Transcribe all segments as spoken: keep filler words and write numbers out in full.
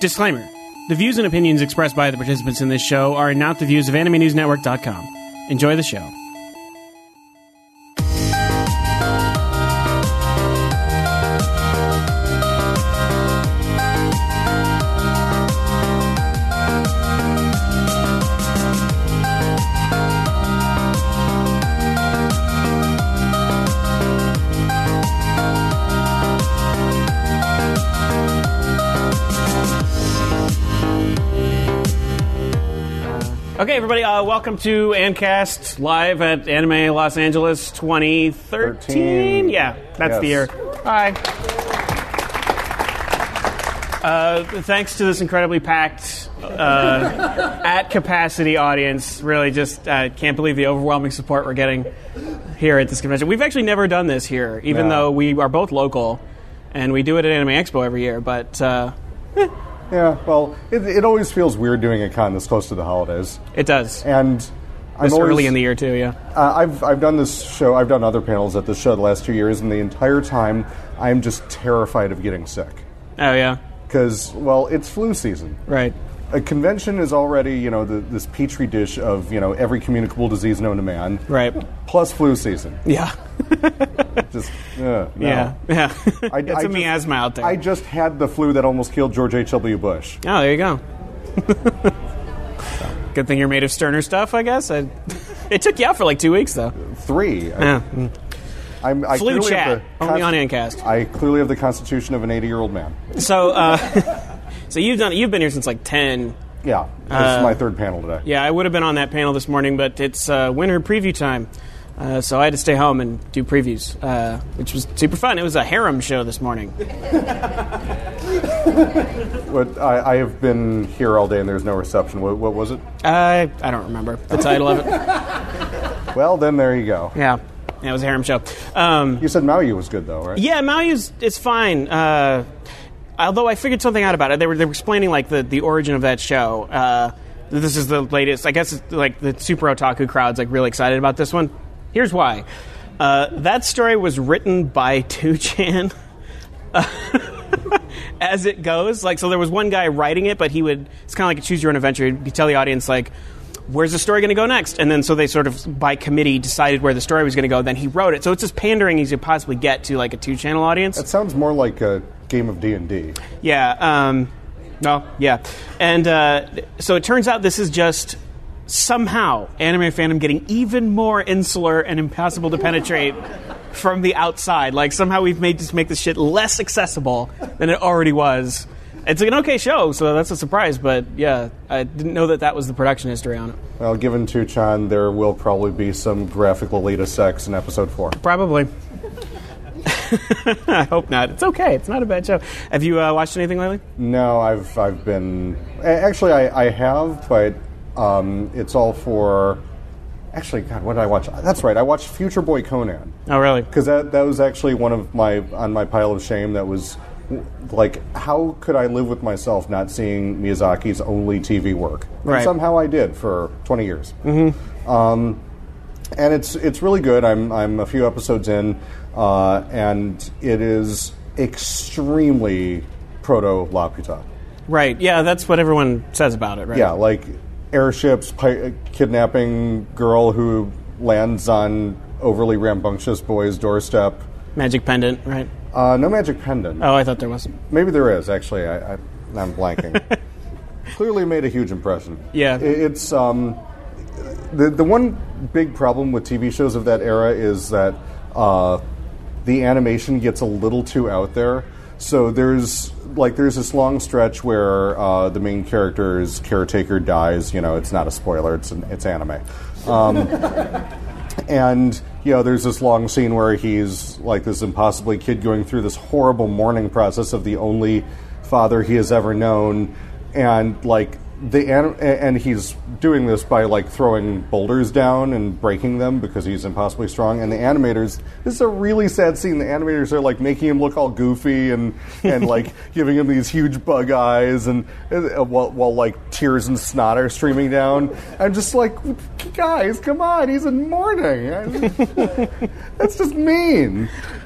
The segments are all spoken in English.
Disclaimer. The views and opinions expressed by the participants in this show are not the views of Anime News Network dot com. Enjoy the show. Okay, everybody, uh, welcome to Ancast live at Anime Los Angeles twenty thirteen. thirteen. Yeah, that's Yes. the year. Hi. Uh, thanks to this incredibly packed, uh, at capacity audience. Really, just uh, can't believe the overwhelming support we're getting here at this convention. We've actually never done this here, even No. though we are both local, and we do it at Anime Expo every year. But uh, eh, Yeah, well, it, it always feels weird doing a con this close to the holidays. it does. And I'm This always, early in the year, too, yeah. Uh, I've I've done this show. I've done other panels at this show the last two years, and the entire time I'm just terrified of getting sick Oh, yeah. because, well, it's flu season. Right. A convention is already, you know, the, this petri dish of, you know, every communicable disease known to man. Right. Plus flu season. Yeah. Just uh, no. Yeah. Yeah. I, Get I some just- miasma out there. I just had the flu that almost killed George H W. Bush. Oh, there you go. Good thing you're made of sterner stuff, I guess. I, it took you out for like two weeks, though. Three. Yeah. I'm, I Flu clearly have chat. the Only on const- Ancast. I clearly have the constitution of an eighty-year-old man. So, uh, so you've done. You've been here since like ten. Yeah, this Uh, is my third panel today. Yeah, I would have been on that panel this morning, but it's uh, winter preview time. Uh, so I had to stay home and do previews, uh, which was super fun. It was a harem show this morning. What, I, I have been here all day and there's no reception. What, what was it? Uh, I don't remember the title of it. Well, then there you go. Yeah, yeah, it was a harem show. Um, You said Maui was good, though, right? Yeah, Maui is it's fine. Uh, although I figured something out about it. They were they were explaining like the, the origin of that show. Uh, this is the latest. I guess it's like the super otaku crowd's like really excited about this one. Here's why. Uh, that story was written by two chan as it goes. Like, so there was one guy writing it, but he would. It's kind of like a choose your own adventure. He'd tell the audience like, where's the story going to go next? And then so they sort of, by committee, decided where the story was going to go. Then he wrote it. So it's as pandering as you could possibly get to, like, a two-channel audience. That sounds more like a game of D and D. Yeah. Um, no, yeah. And uh, so it turns out this is just somehow anime fandom getting even more insular and impossible to penetrate from the outside. Like, somehow we've made just make this shit less accessible than it already was. It's an okay show, so that's a surprise. But yeah, I didn't know that that was the production history on it. Well, given Tuchan, there will probably be some graphical Lita sex in episode four. Probably. I hope not. It's okay. It's not a bad show. Have you uh, watched anything lately? No, I've I've been a- actually I, I have, but um, it's all for. Actually, God, what did I watch? That's right, I watched Future Boy Conan. Oh, really? Because that that was actually one of my on my pile of shame. That was like, how could I live with myself not seeing Miyazaki's only T V work? And Right. somehow I did for twenty years. Mm-hmm. Um, and it's it's really good. I'm I'm a few episodes in, uh, and it is extremely proto Laputa. Right. Yeah, that's what everyone says about it, right? Yeah, like airships, pi- kidnapping girl who lands on overly rambunctious boy's doorstep. Magic pendant, right? Uh, no magic pendant. Oh, I thought there was. Maybe there is, actually. I, I, I'm blanking. Clearly made a huge impression. Yeah. I- It's, um... The, the one big problem with T V shows of that era is that uh, the animation gets a little too out there. So there's, like, there's this long stretch where uh, the main character's caretaker dies. You know, it's not a spoiler. It's an, it's anime. Um, and... You know, there's this long scene where he's like this impossibly kid going through this horrible mourning process of the only father he has ever known, and like the anim- and he's doing this by like throwing boulders down and breaking them because he's impossibly strong. And the animators, this is a really sad scene. The animators are like making him look all goofy and and like giving him these huge bug eyes, and uh, while while like tears and snot are streaming down. I'm just like, guys, come on, he's in mourning. That's just mean.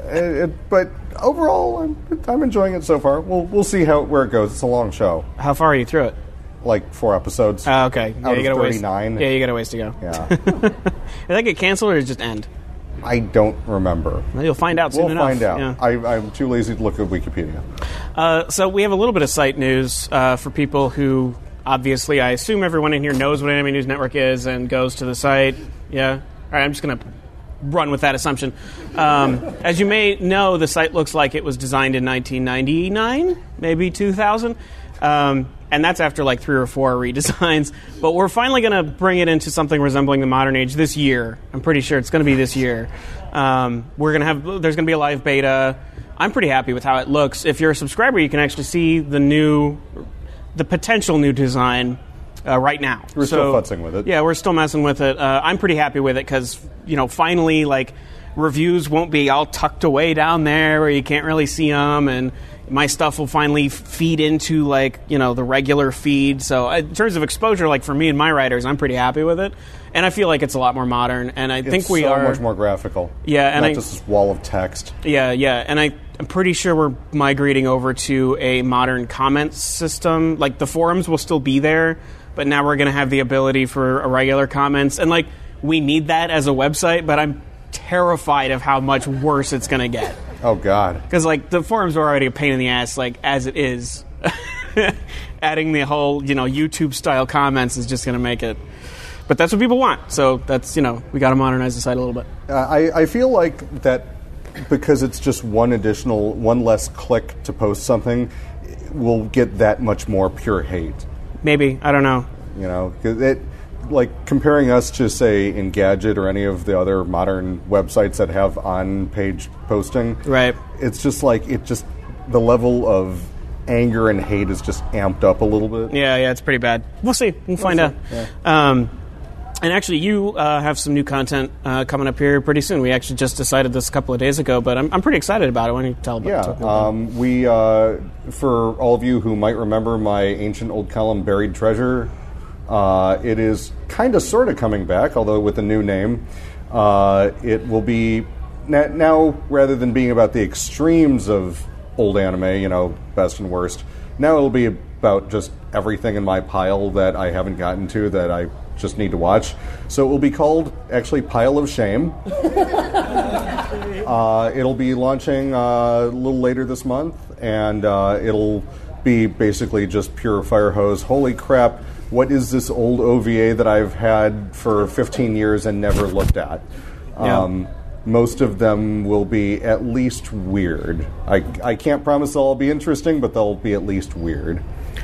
it, but overall, I'm, I'm enjoying it so far. We'll we'll see how where it goes. It's a long show. How far are you through it? Like four episodes. Oh, okay. Yeah, out you of got thirty-nine. Yeah, you got a ways to go. Yeah. Did that get canceled or did it just end? I don't remember. Well, you'll find out soon we'll enough. find out. Yeah. I, I'm too lazy to look at Wikipedia. Uh, so we have a little bit of site news uh, for people who, obviously, I assume everyone in here knows what Anime News Network is and goes to the site. Yeah? All right, I'm just going to run with that assumption. Um, as you may know, the site looks like it was designed in nineteen ninety-nine, maybe two thousand. Um, and that's after like three or four redesigns. But we're finally going to bring it into something resembling the modern age this year. I'm pretty sure it's going to be this year. Um, we're going to have there's going to be a live beta. I'm pretty happy with how it looks. If you're a subscriber, you can actually see the new, the potential new design uh, right now. We're so, still futzing with it. Yeah, we're still messing with it. Uh, I'm pretty happy with it because you know finally like reviews won't be all tucked away down there where you can't really see them and. My stuff will finally feed into, like, you know, the regular feed. So in terms of exposure, like, for me and my writers, I'm pretty happy with it. And I feel like it's a lot more modern. And I it's think we so are... much more graphical. Yeah, and Not I, just this wall of text. Yeah, yeah. And I, I'm pretty sure we're migrating over to a modern comments system. Like, the forums will still be there, but now we're going to have the ability for irregular comments. And, like, we need that as a website, but I'm terrified of how much worse it's going to get. Oh, God. Because, like, the forums are already a pain in the ass, like, as it is. Adding the whole, you know, YouTube-style comments is just going to make it... But that's what people want. So that's, you know, we got to modernize the site a little bit. Uh, I, I feel like that because it's just one additional, one less click to post something, we'll get that much more pure hate. Maybe. I don't know. You know, 'cause it... Like, comparing us to, say, Engadget or any of the other modern websites that have on-page posting, right? It's just like, it just, the level of anger and hate is just amped up a little bit. Yeah, yeah, it's pretty bad. We'll see. We'll, we'll find see. out. Yeah. Um, and actually, you uh, have some new content uh, coming up here pretty soon. We actually just decided this a couple of days ago, but I'm, I'm pretty excited about it. Why don't you tell about yeah, it? Yeah, um, we, uh, for all of you who might remember my ancient old column, Buried Treasure, Uh, it is kind of sort of coming back, although with a new name. Uh, it will be na- now, rather than being about the extremes of old anime, you know, best and worst, now it'll be about just everything in my pile that I haven't gotten to that I just need to watch. So it will be called, actually, Pile of Shame. uh, it'll be launching uh, a little later this month, and uh, it'll be basically just pure fire hose. Holy crap. What is this old O V A that I've had for fifteen years and never looked at? Yeah. Um, most of them will be at least weird. I, I can't promise they'll all be interesting, but they'll be at least weird.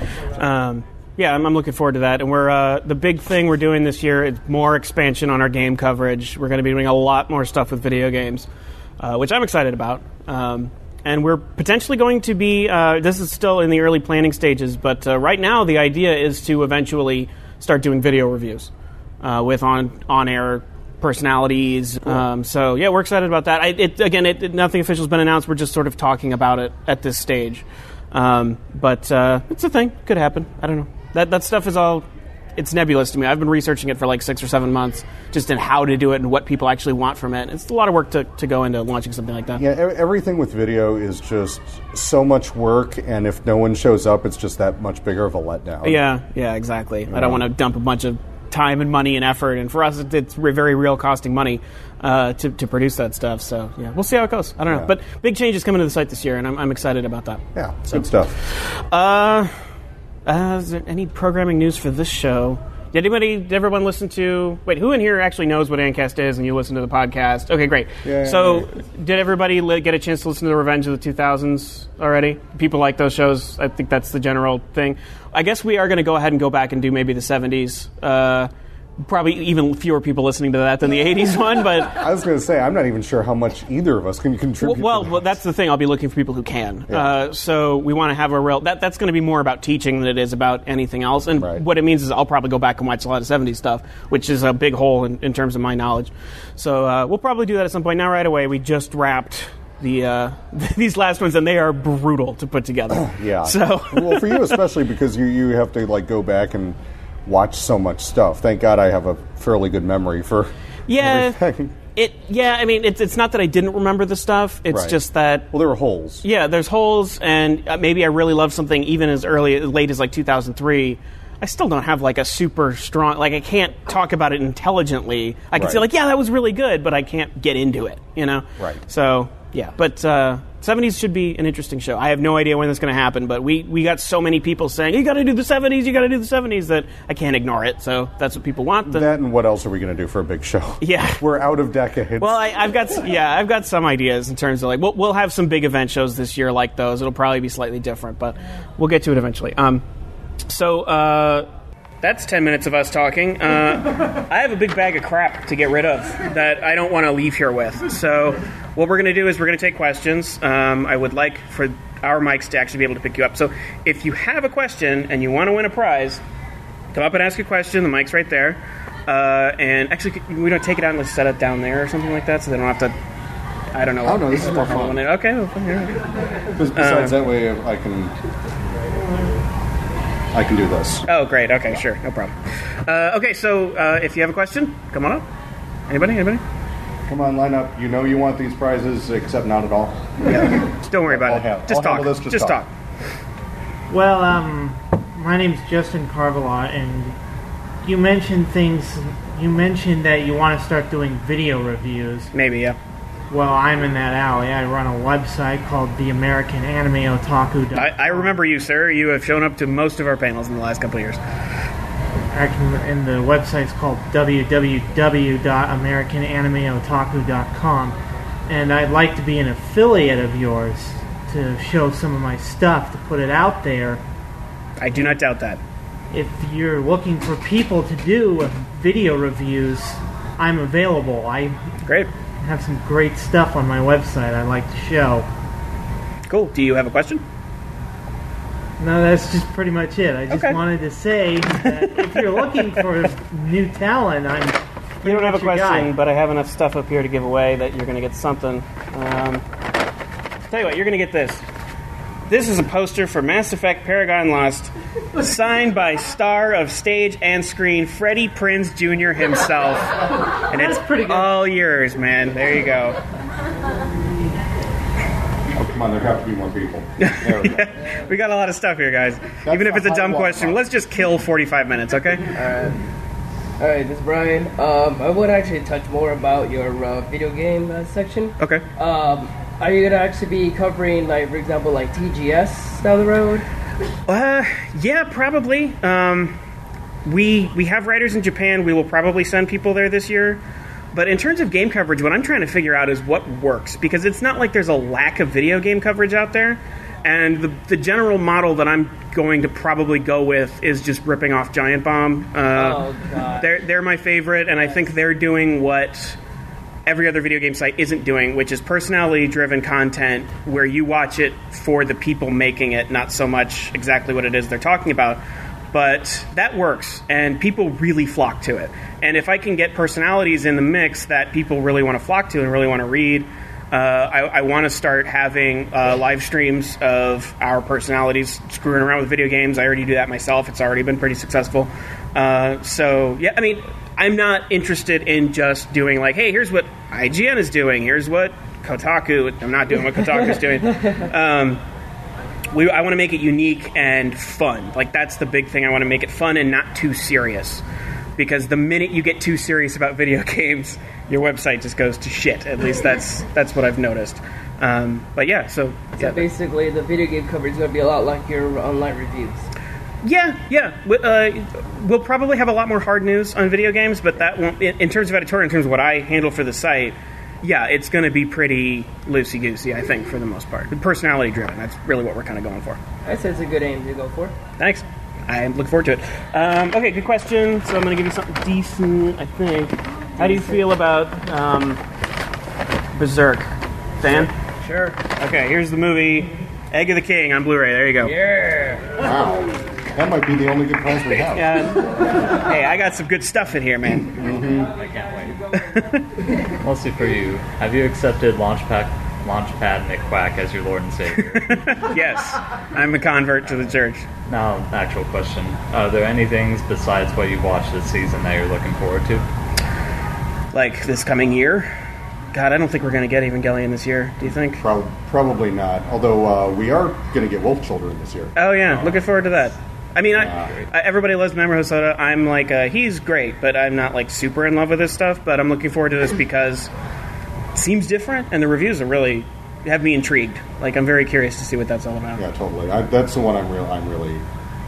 Um, yeah, I'm, I'm looking forward to that. And we're uh, the big thing we're doing this year is more expansion on our game coverage. We're going to be doing a lot more stuff with video games, uh, which I'm excited about. Um, And we're potentially going to be, uh, this is still in the early planning stages, but uh, right now the idea is to eventually start doing video reviews uh, with on, on-air personalities. Cool. Um, so, yeah, we're excited about that. I, it, again, it, it, nothing official has been announced. We're just sort of talking about it at this stage. Um, but uh, it's a thing. Could happen. I don't know. That, that stuff is all... It's nebulous to me. I've been researching it for like six or seven months just in how to do it and what people actually want from it. It's a lot of work to, to go into launching something like that. Yeah, everything with video is just so much work, and if no one shows up, it's just that much bigger of a letdown. Yeah, yeah, exactly. Yeah. I don't want to dump a bunch of time and money and effort, and for us, it's very real costing money uh, to, to produce that stuff. So, yeah, we'll see how it goes. I don't know. Yeah. But big changes coming to the site this year, and I'm, I'm excited about that. Yeah, so, good stuff. Uh... Uh, is there any programming news for this show? Did anybody, did everyone listen to... Wait, who in here actually knows what Ancast is and you listen to the podcast? Okay, great. Yay. So, did everybody li- get a chance to listen to the Revenge of the two thousands already? People like those shows. I think that's the general thing. I guess we are going to go ahead and go back and do maybe the seventies. Uh, probably even fewer people listening to that than the eighties one, but... I was going to say, I'm not even sure how much either of us can contribute. Well, to well that's the thing. I'll be looking for people who can. Yeah. Uh, so we want to have a real... That, that's going to be more about teaching than it is about anything else. And right. what it means is I'll probably go back and watch a lot of seventies stuff, which is a big hole in, in terms of my knowledge. So uh, we'll probably do that at some point. Now, right away, we just wrapped the uh, these last ones, and they are brutal to put together. Yeah. So well, for you especially, because you, you have to like go back and watch so much stuff. Thank God I have a fairly good memory for yeah. everything. It, yeah, I mean, it's it's not that I didn't remember the stuff. It's Right. just that, Well, there were holes. yeah, there's holes, and uh, maybe I really love something even as early, as late as like two thousand three. I still don't have like a super strong, like I can't talk about it intelligently. I can Right. say like, yeah, that was really good, but I can't get into it, you know? Right. So, yeah, but uh, seventies should be an interesting show. I have no idea when that's going to happen, but we, we got so many people saying, you got to do the seventies, you got to do the seventies, that I can't ignore it. So that's what people want. The, That and what else are we going to do for a big show? Yeah. We're out of decades. Well, I, I've got s- yeah, I've got some ideas in terms of like we'll, we'll have some big event shows this year like those. It'll probably be slightly different, but we'll get to it eventually. Um, so uh, that's ten minutes of us talking. Uh, I have a big bag of crap to get rid of that I don't want to leave here with. So what we're going to do is we're going to take questions. Um, I would like for our mics to actually be able to pick you up. So if you have a question and you want to win a prize, come up and ask a question. The mic's right there. Uh, and actually, we don't take it out and let's set it down there or something like that, so they don't have to. I don't know. I don't know, this is more fun. Okay. Well, here. Bes- Besides, that way I can I can do this. Oh, great. Okay, sure, no problem. Uh, okay, so uh, if you have a question, come on up. Anybody? Anybody? Come on, line up. You know you want these prizes, except not at all. Just don't worry about I'll it. have- just I'll talk. handle this, just just talk. talk. Well, um, my name's Justin Carvalot, and you mentioned things. You mentioned that you want to start doing video reviews. Maybe, yeah. Well, I'm in that alley. I run a website called the American Anime Otaku. I, I remember you, sir. You have shown up to most of our panels in the last couple of years. I can, and the website's called w w w dot american anime otaku dot com, and I'd like to be an affiliate of yours to show some of my stuff, to put it out there. I do not doubt that. If you're looking for people to do video reviews, I'm available. I Great. have some great stuff on my website I'd like to show. Cool. Do you have a question? No, that's just pretty much it. I just Okay. wanted to say that if you're looking for new talent, I'm You don't have a pretty much your question, guy. but I have enough stuff up here to give away that you're going to get something. Um, tell you what, you're going to get this. This is a poster for Mass Effect Paragon Lost, signed by star of stage and screen Freddie Prinze Junior himself. And it's That's pretty good. all yours, man. There you go. Oh, come on, there have to be more people. There we go. We got a lot of stuff here, guys. Even if the it's a dumb high question, watermark. let's just kill forty-five minutes, okay? Alright, this is Brian. Um, I would actually touch more about your uh, video game uh, section. Okay. Um, are you gonna actually be covering, like, for example, like T G S down the road? Uh, yeah, probably. Um, we we have writers in Japan. We will probably send people there this year. But in terms of game coverage, what I'm trying to figure out is what works, because it's not like there's a lack of video game coverage out there. And the, the general model that I'm going to probably go with is just ripping off Giant Bomb. Uh, Oh, God. They're they're my favorite, and I think they're doing what every other video game site isn't doing, which is personality-driven content where you watch it for the people making it, not so much exactly what it is they're talking about. But that works, and people really flock to it. And if I can get personalities in the mix that people really want to flock to and really want to read, uh, I, I want to start having uh, live streams of our personalities screwing around with video games. I already do that myself. It's already been pretty successful. Uh, so, yeah, I mean, I'm not interested in just doing like, hey, here's what I G N is doing. Here's what Kotaku... I'm not doing what Kotaku's doing. Um, we, I want to make it unique and fun. Like, that's the big thing. I want to make it fun and not too serious. Because the minute you get too serious about video games, your website just goes to shit. At least that's that's what I've noticed. Um, but yeah, so... So yeah. basically, the video game coverage is gonna be a lot like your online reviews. Yeah, yeah. We- Uh, we'll probably have a lot more hard news on video games, but that won't... In, in terms of editorial, in terms of what I handle for the site, yeah, it's going to be pretty loosey-goosey, I think, for the most part. Personality-driven. That's really what we're kind of going for. I'd say it's a good aim to go for. Thanks. I look forward to it. Um, okay, good question. So I'm going to give you something decent, I think. How do you feel about um, Berserk? Fan? Sure. Okay, here's the movie Egg of the King on Blu-ray. There you go. Yeah. Wow. That might be the only good prize we have. Yeah. Hey, I got some good stuff in here, man. I can't wait. Mostly for you. Have you accepted Launchpad, Launchpad Nick Quack as your Lord and Savior? Yes, I'm a convert to the church. Now, actual question. Are there any things besides what you've watched this season that you're looking forward to? Like this coming year? God, I don't think we're going to get Evangelion this year. Do you think? Pro- probably not. Although uh, we are going to get Wolf Children this year. Oh yeah, looking forward to that. I mean, I, Uh, I, everybody loves Mamoru Hosoda. I'm like, uh, he's great, but I'm not like super in love with his stuff. But I'm looking forward to this because it seems different, and the reviews are really have me intrigued. Like, I'm very curious to see what that's all about. Yeah, totally. I, that's the one I'm real. I'm really.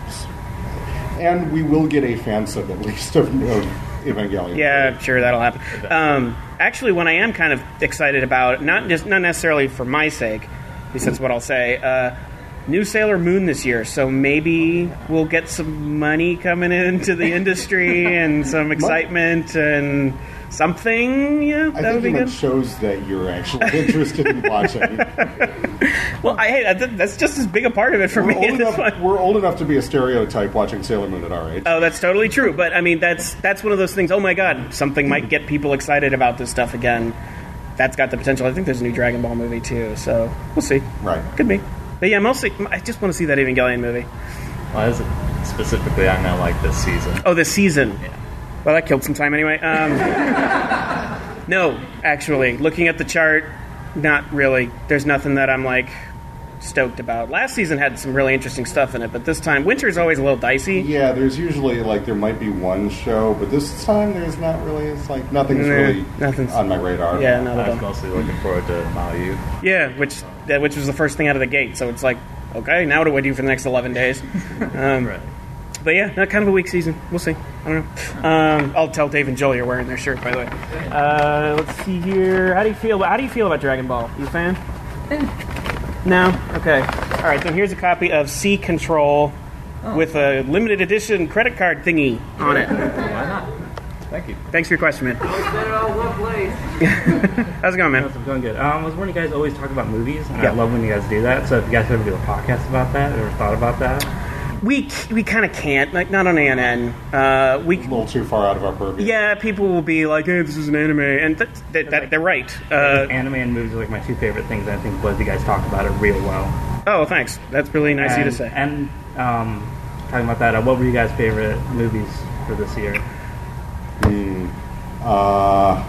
And we will get a fan sub at least of, of Evangelion. Yeah, sure, that'll happen. Um, actually, one I am kind of excited about, not just not necessarily for my sake, at least that's what I'll say. Uh, new Sailor Moon this year, so maybe we'll get some money coming into the industry and some excitement and something. Yeah, I that would think be you meant good. shows that you're actually interested in watching. Well, I hey, that- that's just as big a part of it for We're me. old, at this enough, point. we're old enough to be a stereotype watching Sailor Moon at our age. Oh, that's totally true. But I mean, that's that's one of those things. Oh my God, something might get people excited about this stuff again. That's got the potential. I think there's a new Dragon Ball movie too, so we'll see. Right. Could be. But yeah, mostly I just want to see that Evangelion movie. Why is it specifically? I know, like this season. Oh, this season. Yeah. Well, that killed some time anyway. Um, no, actually, looking at the chart, not really. There's nothing that I'm like stoked about. Last season had some really interesting stuff in it, but this time winter's always a little dicey. Yeah, there's usually like there might be one show, but this time there's not really. It's like nothing's Nah, really nothing's- on my radar. Yeah, not I at was all. mostly looking forward to Maoyu. Yeah, which that which was the first thing out of the gate. So it's like, okay, now what do I do for the next eleven days? Um, Right. But yeah, not kind of a weak season. We'll see. I don't know. Um, I'll tell Dave and Joel you're wearing their shirt, by the way. Uh, let's see here. How do you feel? How do you feel about Dragon Ball? You a fan? No. Okay. All right. Then here's a copy of Sea Control with a limited edition credit card thingy on it. Why not? Thank you. Thanks for your question, man. Better all one place. How's it going, man? I'm doing good. Um, I was wondering, you guys always talk about movies, and Yeah. I love when you guys do that. So if you guys ever do a podcast about that, or thought about that, We we kind of can't, like, not on A N N. Uh, we A little too far out of our purview. yeah, people will be like, "Hey, this is an anime," and that, that, that, they're right. Uh, anime and movies are like my two favorite things. And I think both of you guys talk about it real well. oh, thanks. That's really nice of you to And- say. And um, talking about that, uh, what were you guys' favorite movies for this year? Uh,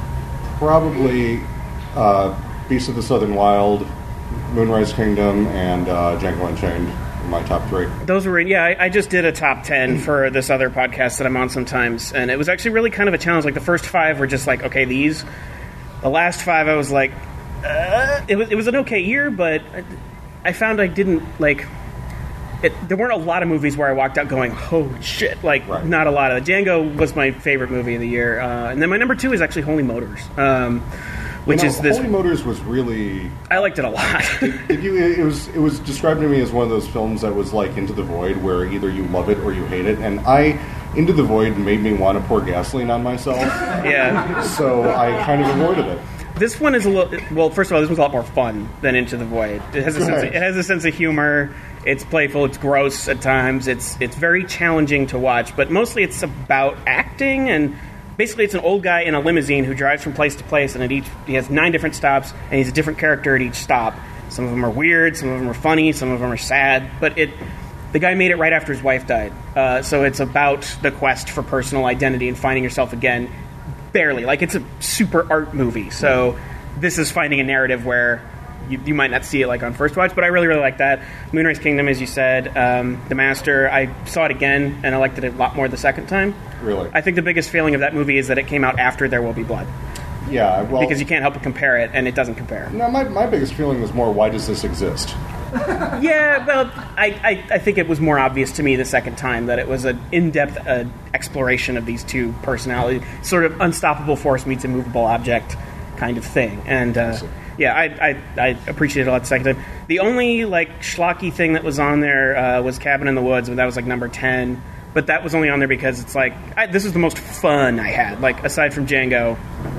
probably uh, Beast of the Southern Wild, Moonrise Kingdom, and uh, Django Unchained are my top three. Those were, yeah, I, I just did a top ten for this other podcast that I'm on sometimes, and it was actually really kind of a challenge. Like, the first five were just like, okay, these. The last five, I was like, uh, it was it was an okay year, but I, I found I didn't, like, it, there weren't a lot of movies where I walked out going, holy shit, like, Right. not a lot of. Django was my favorite movie of the year, uh, and then my number two is actually Holy Motors, um, which You know, is this, Holy Motors was really. I liked it a lot. If you, it was it was described to me as one of those films that was like Into the Void, where either you love it or you hate it. And I, Into the Void made me want to pour gasoline on myself, Yeah. so I kind of avoided it. This one is a little. Well, first of all, this one's a lot more fun than Into the Void. It has a sense. Of, Right. it has a sense of humor. It's playful. It's gross at times. It's it's very challenging to watch, but mostly it's about acting and. Basically, it's an old guy in a limousine who drives from place to place, and at each he has nine different stops, and he's a different character at each stop. Some of them are weird, some of them are funny, some of them are sad. But it, the guy made it right after his wife died, uh, so it's about the quest for personal identity and finding yourself again. Barely, like it's a super art movie. So this is finding a narrative where you, you might not see it like on first watch, but I really really like that. Moonrise Kingdom, as you said, um, The Master. I saw it again, and I liked it a lot more the second time. Really, I think the biggest failing of that movie is that it came out after There Will Be Blood, yeah. Well, because you can't help but compare it, and it doesn't compare. no, my my biggest feeling was more, why does this exist? Yeah, well, I, I, I think it was more obvious to me the second time that it was an in-depth uh, exploration of these two personalities, sort of unstoppable force meets immovable object kind of thing. And uh, yeah, I, I, I appreciated it a lot the second time. The only like schlocky thing that was on there uh, was Cabin in the Woods, but that was like number ten. But that was only on there because it's like I, this is the most fun I had. Like aside from Django,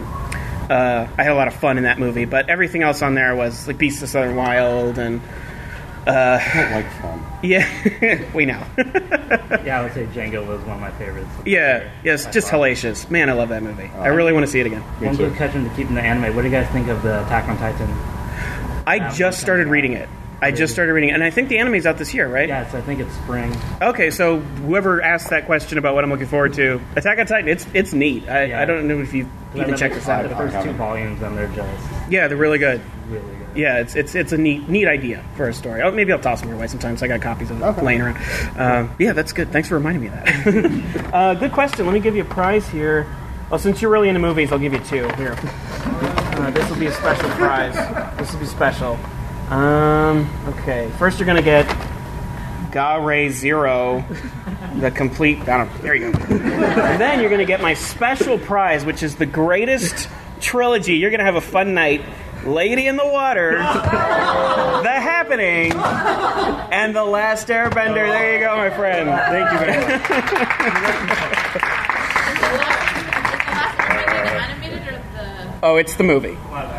uh, I had a lot of fun in that movie. But everything else on there was like Beasts of the Southern Wild and. I don't like fun. Yeah, we know. Yeah, I would say Django was one of my favorites. Yeah, yes, just hellacious. Man, I love that movie. I really want to see it again. Me One too. good catch to keep in the anime. What do you guys think of the Attack on Titan? I just started reading it. I just started reading it, and I think the anime's out this year, right? Yes, I think it's spring. Okay, so whoever asked that question about what I'm looking forward to, Attack on Titan, it's it's neat. I, Yeah. I don't know if you even check this out. The first two volumes, and they're just Yeah, they're really good. really good. Yeah, it's it's it's a neat neat idea for a story. Oh, maybe I'll toss them your way sometimes. I got copies of it laying around. Um, yeah, that's good. Thanks for reminding me of that. uh, good question. Let me give you a prize here. Well, since you're really into movies, I'll give you two. Here. Uh, this will be a special prize. This will be special. Um, okay, first you're going to get Ga-Ray Zero, the complete... I don't know. There you go. And then you're going to get my special prize, which is the greatest trilogy. You're going to have a fun night. Lady in the Water, The Happening, and The Last Airbender. There you go, my friend. Thank you very much. Oh, it's the movie.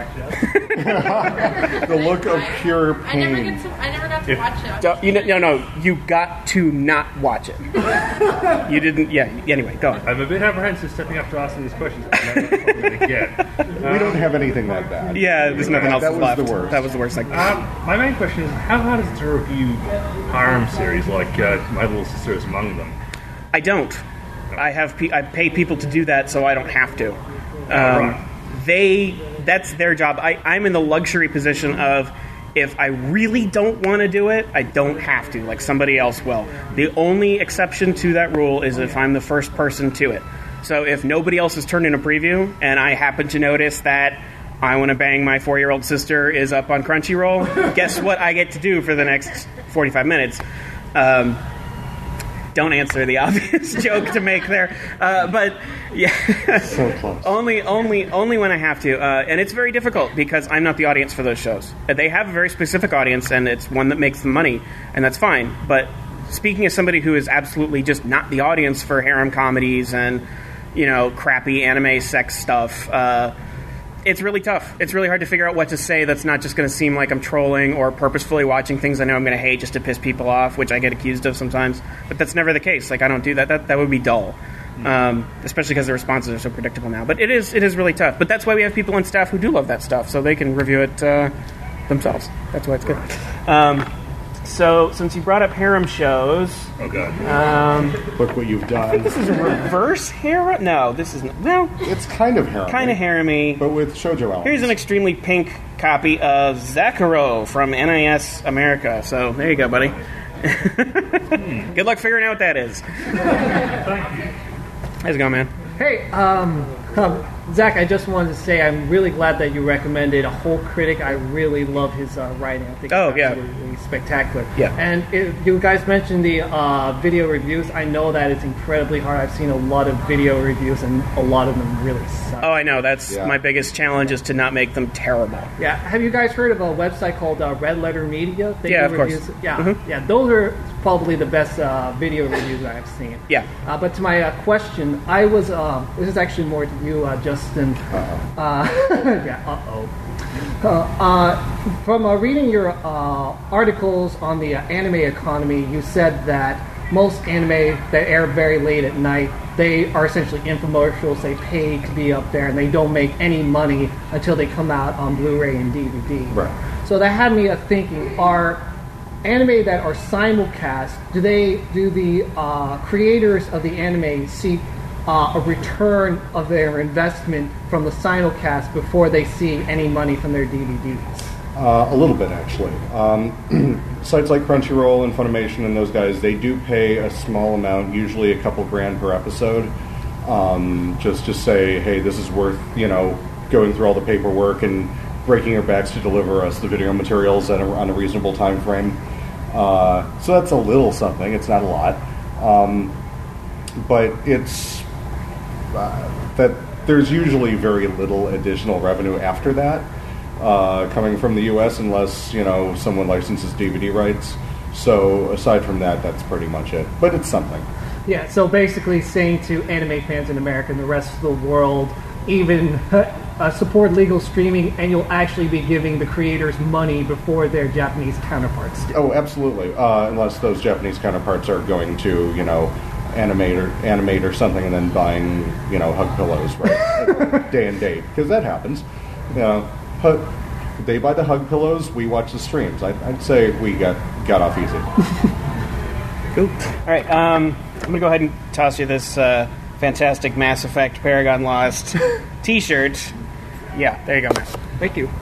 The look of pure I never pain. get to. I never got to watch it. Don't- you know, no, no, you got to not watch it. You didn't. Yeah. Anyway, go on. I'm a bit apprehensive stepping up to asking these questions. I don't know what I'm going to get. We don't have anything that bad. Yeah, there's nothing else That was left. the worst. That was the worst. Like, Um, my main question is, how hard is it to review harem series like uh, My Little Sister is Among Them? I don't. I have. Pe- I pay people to do that, so I don't have to. Um, right. They. That's their job. I, I'm in the luxury position of, if I really don't want to do it, I don't have to. Like somebody else will. The only exception to that rule is if I'm the first person to it. So if nobody else has turned in a preview, and I happen to notice that I Want to Bang My Four-Year-Old Sister is up on Crunchyroll, guess what I get to do for the next forty-five minutes? Um, don't answer the obvious joke to make there, uh, but yeah, So close. only, only, only when I have to, uh, and it's very difficult because I'm not the audience for those shows. They have a very specific audience, and it's one that makes them money, and that's fine. But speaking as somebody who is absolutely just not the audience for harem comedies and, you know, crappy anime sex stuff, uh, it's really tough. It's really hard to figure out what to say that's not just going to seem like I'm trolling or purposefully watching things I know I'm going to hate just to piss people off, which I get accused of sometimes. But that's never the case. Like, I don't do that. That that would be dull, um, especially because the responses are so predictable now. But it is it is really tough. But that's why we have people on staff who do love that stuff, so they can review it uh, themselves. That's why it's good. Um, so, since you brought up harem shows, Oh, God. um, Look what you've done. this is a reverse harem. No, this is not, no, It's kind of harem. kind of harem-y. But with shoujo elements. Here's an extremely pink copy of Zakuro from N I S America. So there you go, buddy. Good luck figuring out what that is. How's it going, man? Hey, um, um, Zach, I just wanted to say I'm really glad that you recommended A Whole Critic. I really love his uh, writing. I think Oh, it's yeah. absolutely spectacular. Yeah. And it, you guys mentioned the uh, video reviews. I know that it's incredibly hard. I've seen a lot of video reviews, and a lot of them really suck. Oh, I know. That's Yeah. my biggest challenge is to not make them terrible. Yeah. Have you guys heard of a website called uh, Red Letter Media? They Yeah, do of course. reviews. Yeah. Mhm. Yeah. Those are probably the best uh, video reviews I've seen. Yeah. Uh, but to my uh, question, I was. Uh, this is actually more to you, uh, Justin. Uh, yeah. Uh oh. Uh, uh, from uh, reading your uh, articles on the uh, anime economy, you said that most anime that air very late at night, they are essentially infomercials. They pay to be up there, and they don't make any money until they come out on Blu-ray and D V D. Right. So that had me uh, thinking: are anime that are simulcast, do they do the uh, creators of the anime seek uh, a return of their investment from the simulcast before they see any money from their D V Ds? Uh, a little bit, actually. Um, sites like Crunchyroll and Funimation and those guys, they do pay a small amount, usually a couple grand per episode. Um, just to say, hey, this is worth, you know, going through all the paperwork and breaking our backs to deliver us the video materials at a, on a reasonable time frame. Uh, so that's a little something. It's not a lot. Um, but it's uh, that there's usually very little additional revenue after that. Uh, coming from the U S unless, you know, someone licenses D V D rights. So aside from that, that's pretty much it. But it's something. Yeah, so basically saying to anime fans in America and the rest of the world, even uh, support legal streaming, and you'll actually be giving the creators money before their Japanese counterparts do. Oh, absolutely. Uh, unless those Japanese counterparts are going to, you know, animate or, animate or something and then buying, you know, hug pillows, right? Day and date. Because that happens. You know, but they buy the hug pillows, we watch the streams. I'd, I'd say we got got off easy. Cool. All right, um, I'm going to go ahead and toss you this uh, fantastic Mass Effect Paragon Lost t-shirt. Yeah, there you go, man. Thank you.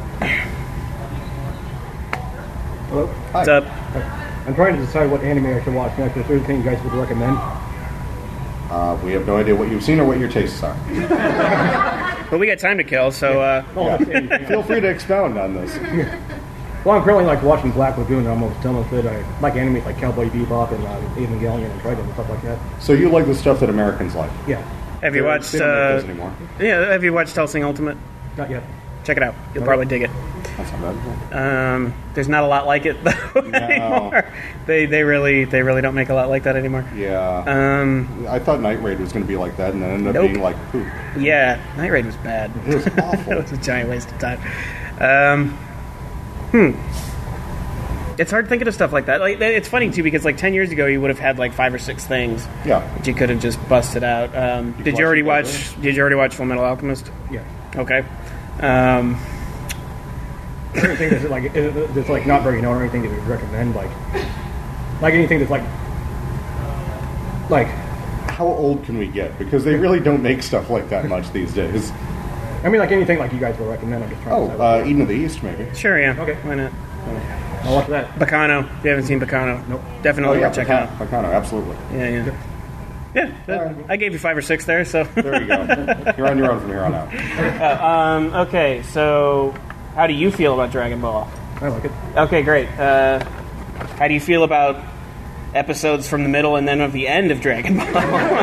Hello? What's up? I'm trying to decide what anime I should watch next. Is there anything you guys would recommend? Uh, we have no idea what you've seen or what your tastes are. Well, we got time to kill, so... Uh, yeah. Feel free to expound on this. Well, I'm currently like watching Black Lagoon. I'm almost done with it. I like anime like Cowboy Bebop and uh, Evangelion and Trigun and stuff like that. So you like the stuff that Americans like? Yeah. Have you They're, watched... They don't Uh, make those anymore. Yeah, have you watched Hellsing Ultimate? Not yet. Check it out. You'll Okay. probably dig it. That's not bad. Um, there's not a lot like it though No. anymore. They they really they really don't make a lot like that anymore. Yeah. Um, I thought Night Raid was going to be like that, and then ended up Nope. being like poop. yeah, Night Raid was bad. It was awful. It was a giant waste of time. Um, hmm. It's hard thinking of stuff like that. Like it's funny too because like ten years ago you would have had like five or six things Yeah. that you could have just busted out. Um, did you watched already it, watch? Did you already watch Full Metal Alchemist? Yeah. Okay. Um, Is there anything that's like is- that's like not very known or anything that we would recommend? Like, like anything that's like, like. How old can we get? Because they really don't make stuff like that much these days. I mean, like anything like you guys would recommend. I'm just trying Oh, to decide. uh, Eden of the East, maybe. sure, yeah. Okay. Why not? I'll watch that. Bacano. If you haven't seen Bacano, Nope. definitely Oh, yeah, worth checking out. Bacano, absolutely. Yeah, yeah. Yeah, that- I gave you five or six there, so. There you go. You're on your own from here on out. Uh, um, okay, so how do you feel about Dragon Ball? I like it. Okay, great. Uh, how do you feel about episodes from the middle and then of the end of Dragon Ball?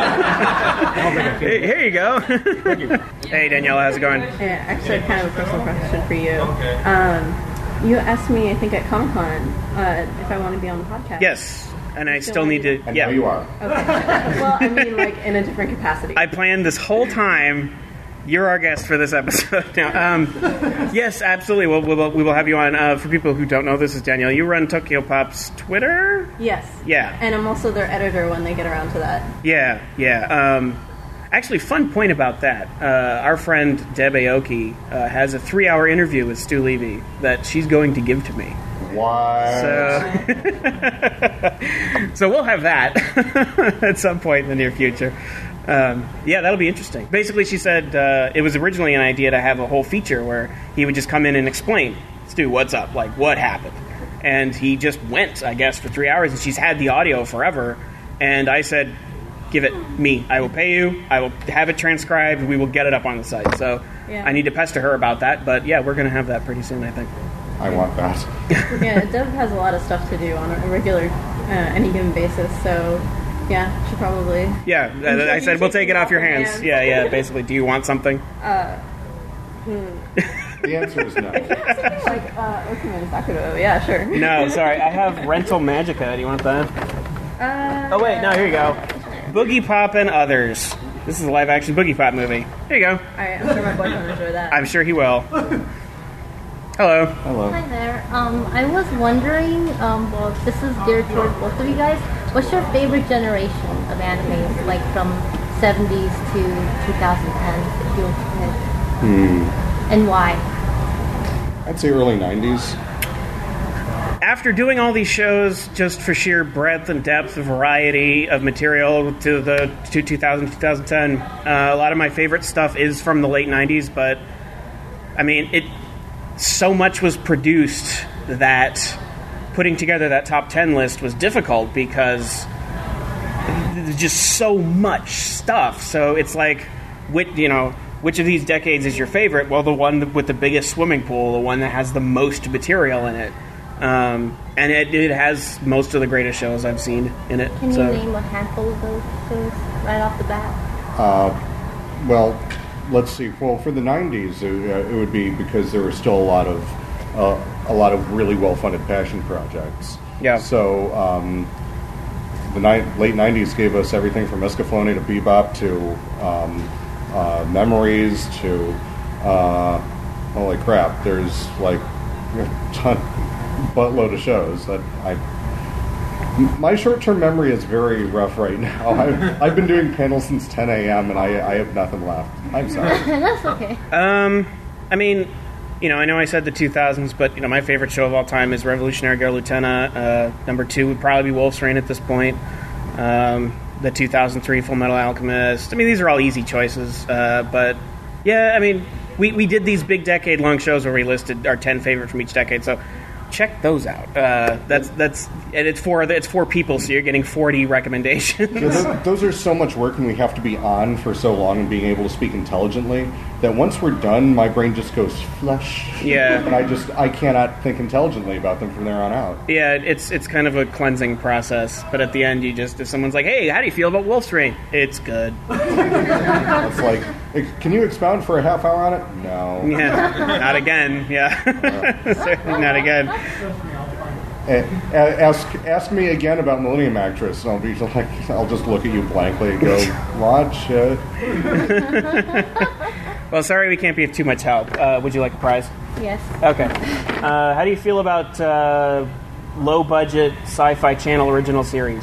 Hey, here you go. Hey, Danielle, how's it going? Yeah, actually, I kind of a personal question for you. Um, you asked me, I think, at Comic Con, uh, if I want to be on the podcast. Yes, and I still need to. And Yeah, now you are. Okay. Well, I mean, like in a different capacity. I planned this whole time. You're our guest for this episode now. Um, yes, absolutely. We'll, we'll, we will have you on. Uh, for people who don't know, this is Danielle. You run Tokyo Pop's Twitter? Yes. Yeah. And I'm also their editor when they get around to that. Yeah, yeah. Um, actually, fun point about that. Uh, our friend Deb Aoki uh, has a three-hour interview with Stu Levy that she's going to give to me. Why? So, so we'll have that at some point in the near future. Um, yeah, that'll be interesting. Basically, she said uh, it was originally an idea to have a whole feature where he would just come in and explain, Stu, what's up? Like, what happened? And he just went, I guess, for three hours, and she's had the audio forever. And I said, give it me. I will pay you. I will have it transcribed. We will get it up on the site. So Yeah. I need to pester her about that. But, yeah, we're going to have that pretty soon, I think. I want that. Yeah, Deb has a lot of stuff to do on a regular, uh, any given basis, so yeah, she probably. Yeah, I'm sure I said, you we'll take take it it off off your your hands. hands. Yeah, yeah, basically. Do you want something? Uh, hmm. The answer is no. Like, uh, Okumen Sakuro, yeah, sure. No, sorry. I have Rental Magica. Do you want that? Uh, Oh, wait. No, here you go. Boogie Pop and Others. This is a live-action Boogie Pop movie. Here you go. Alright, I'm sure my boyfriend will enjoy that. I'm sure he will. Hello. Hello. Hi there. Um, I was wondering, um, well, this is geared towards both of you guys. What's your favorite generation of animes, like from seventies to twenty ten, if you could? Hmm. And why? I'd say early nineties. After doing all these shows, just for sheer breadth and depth and variety of material to the to two thousand, twenty ten, uh, a lot of my favorite stuff is from the late nineties, but I mean, it so much was produced that putting together that top ten list was difficult because there's just so much stuff. So it's like, which, you know, which of these decades is your favorite? Well, the one with the biggest swimming pool, the one that has the most material in it. Um, and it, it has most of the greatest shows I've seen in it. Can so. you name a handful of those shows right off the bat? Uh, well, let's see. Well, for the nineties, it, uh, it would be because there were still a lot of uh, a lot of really well-funded passion projects. Yeah. So um, the ni- late nineties gave us everything from Escaflowne to Bebop to um, uh, Memories to uh, holy crap. There's like a ton, buttload of shows that I. My short-term memory is very rough right now. I've, I've been doing panels since ten a.m. and I, I have nothing left. I'm sorry. That's okay. Um, I mean, you know, I know I said the two thousands, but, you know, my favorite show of all time is Revolutionary Girl Lieutenant. Uh, number two would probably be Wolf's Rain at this point. Um, the two thousand three Full Metal Alchemist. I mean, these are all easy choices. Uh, but, yeah, I mean, we, we did these big decade-long shows where we listed our ten favorite from each decade, so check those out. Uh, that's that's and it's for it's for people, so you're getting forty recommendations. Yeah, those, those are so much work, and we have to be on for so long and being able to speak intelligently that once we're done, my brain just goes flush. Yeah, and I just I cannot think intelligently about them from there on out. Yeah, it's it's kind of a cleansing process, but at the end, you just if someone's like, "Hey, how do you feel about Wolf's Rain?" It's good. It's like, can you expound for a half hour on it? No. Yeah, not again. Yeah, certainly not again. Ask ask me again about Millennium Actress, and I'll be like, I'll just look at you blankly and go, watch it. Well, sorry we can't be of too much help. Uh, would you like a prize? Yes. Okay. Uh, how do you feel about uh, low-budget Sci-Fi Channel original series?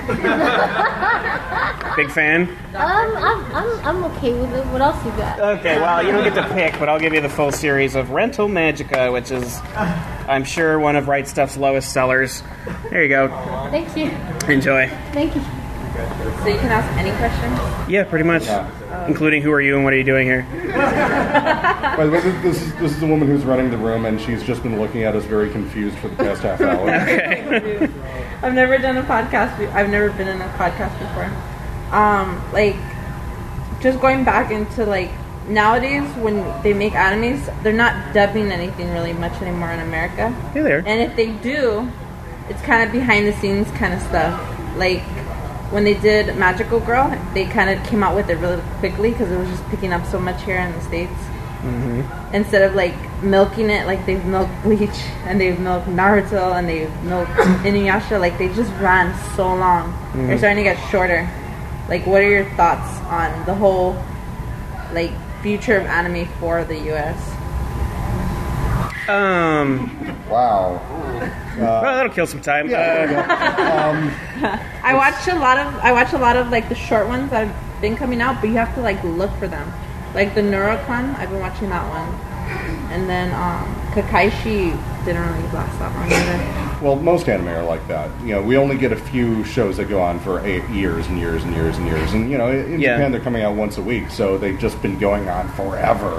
Big fan? Um, I'm, I'm, I'm okay with it. What else you got? Okay, well, you don't get to pick, but I'll give you the full series of Rental Magica, which is, I'm sure, one of Right Stuff's lowest sellers. There you go. Thank you. Enjoy. Thank you. So you can ask any question? Yeah, pretty much. Yeah. Including who are you and what are you doing here? By the way, this is, this is the woman who's running the room, and she's just been looking at us very confused for the past half hour. Okay. I've never done a podcast. Be- I've never been in a podcast before. Um, like, just going back into, like, nowadays when they make animes, they're not dubbing anything really much anymore in America. Yeah, they are. And if they do, it's kind of behind the scenes kind of stuff. Like, when they did Magical Girl, they kind of came out with it really quickly because it was just picking up so much here in the States. Mm-hmm. Instead of, like, milking it like they've milked Bleach and they've milked Naruto and they've milked Inuyasha, like, they just ran so long. Mm-hmm. They're starting to get shorter. Like, what are your thoughts on the whole, like, future of anime for the U S? Um. Wow. Uh, well, that'll kill some time. Yeah. Uh, um, I watch a lot of I watch a lot of like the short ones that have been coming out, but you have to like look for them. Like the Neurocon, I've been watching that one, and then um, Kakaishi didn't really last that long either. Well, most anime are like that. You know, we only get a few shows that go on for eight years and years and years and years, and you know, in Yeah. Japan they're coming out once a week, so they've just been going on forever.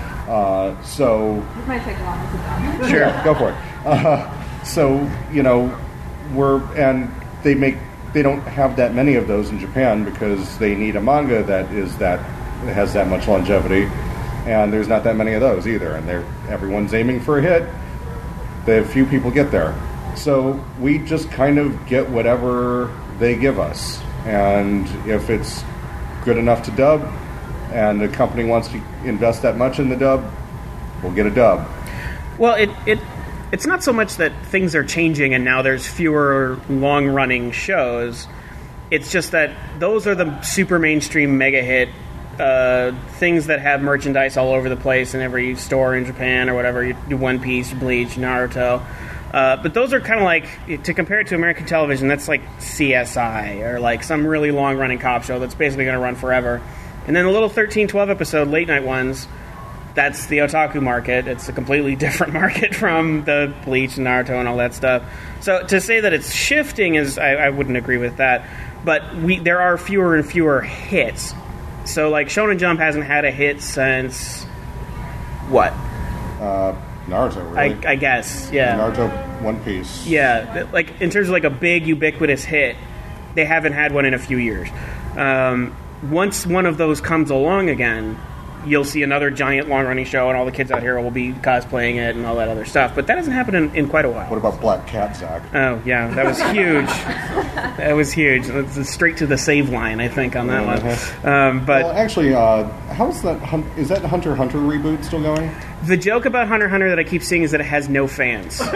Uh, so This might take a long to sure, go for it. Uh, so you know, we're and they make they don't have that many of those in Japan because they need a manga that is that has that much longevity, and there's not that many of those either. And they're everyone's aiming for a hit. They have few people get there, so we just kind of get whatever they give us, and if it's good enough to dub, and the company wants to invest that much in the dub, we'll get a dub. Well, it, it it's not so much that things are changing and now there's fewer long-running shows. It's just that those are the super mainstream mega hit uh, things that have merchandise all over the place in every store in Japan or whatever. You do One Piece, Bleach, Naruto. Uh, but those are kind of like, to compare it to American television, that's like C S I or like some really long-running cop show that's basically going to run forever. And then the little thirteen, twelve episode late night ones, that's the otaku market. It's a completely different market from the Bleach and Naruto and all that stuff. So to say that it's shifting is, I, I wouldn't agree with that. But we there are fewer and fewer hits. So like Shonen Jump hasn't had a hit since what? Uh, Naruto, really? I, I guess, yeah. Naruto, One Piece. Yeah, like in terms of like a big ubiquitous hit, they haven't had one in a few years. Um, once one of those comes along again, you'll see another giant long-running show, and all the kids out here will be cosplaying it and all that other stuff. But that hasn't happened in, in quite a while. What about Black Cat, Zach? Oh, yeah, that was huge. That was huge. It's straight to the save line, I think, on that Mm-hmm. one. Um, but well, actually, uh, how's that? Hun- is that Hunter x Hunter reboot still going? the joke about Hunter x Hunter that I keep seeing is that it has no fans. um,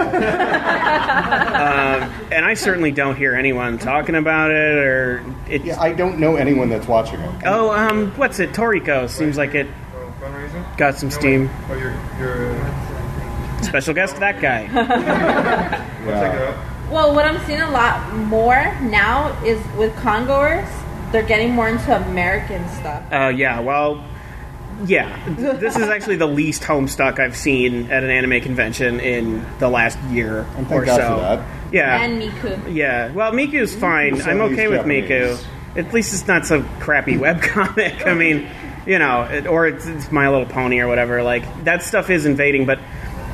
and I certainly don't hear anyone talking about it. Or it's, Yeah, I don't know anyone that's watching it. oh, um, what's it? Toriko. Seems like it got some steam. Oh, you're, you're uh, Special guest, that guy. Yeah. Well, what I'm seeing a lot more now is with congoers, they're getting more into American stuff. Uh, yeah, well, Yeah, this is actually the least Homestuck I've seen at an anime convention in the last year And or thank God so. for that. Yeah, And Miku. yeah. Well, Miku's fine. I'm Somebody's okay with Japanese. Miku. At least it's not some crappy webcomic. I mean, you know, it, or it's, it's My Little Pony or whatever. Like that stuff is invading, but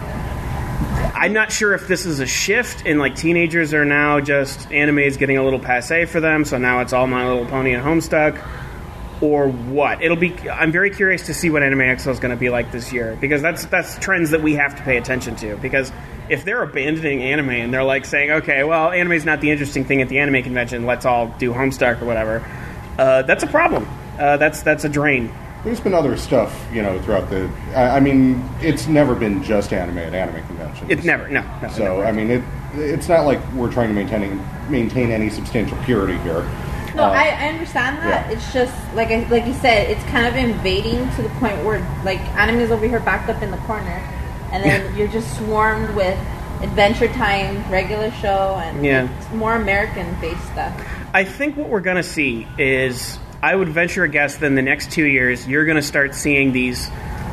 I'm not sure if this is a shift in like teenagers are now just anime is getting a little passe for them, so now it's all My Little Pony and Homestuck. Or what? It'll be. I'm very curious to see what Anime Expo is going to be like this year, because that's that's trends that we have to pay attention to. Because if they're abandoning anime and they're like saying, okay, well, anime is not the interesting thing at the anime convention, let's all do Homestuck or whatever, uh, that's a problem. Uh, that's that's a drain. There's been other stuff, you know, throughout the. I, I mean, it's never been just anime at anime conventions. It's never. No. no So never. I mean, it it's not like we're trying to maintain maintain any substantial purity here. No, Uh, I, I understand that. yeah. It's just like I, like you said, it's kind of invading to the point where like anime's over here backed up in the corner, and then you're just swarmed with Adventure Time, regular show, and Yeah. it's more American-based stuff. I think what we're going to see is, I would venture a guess that in the next two years, you're going to start seeing these.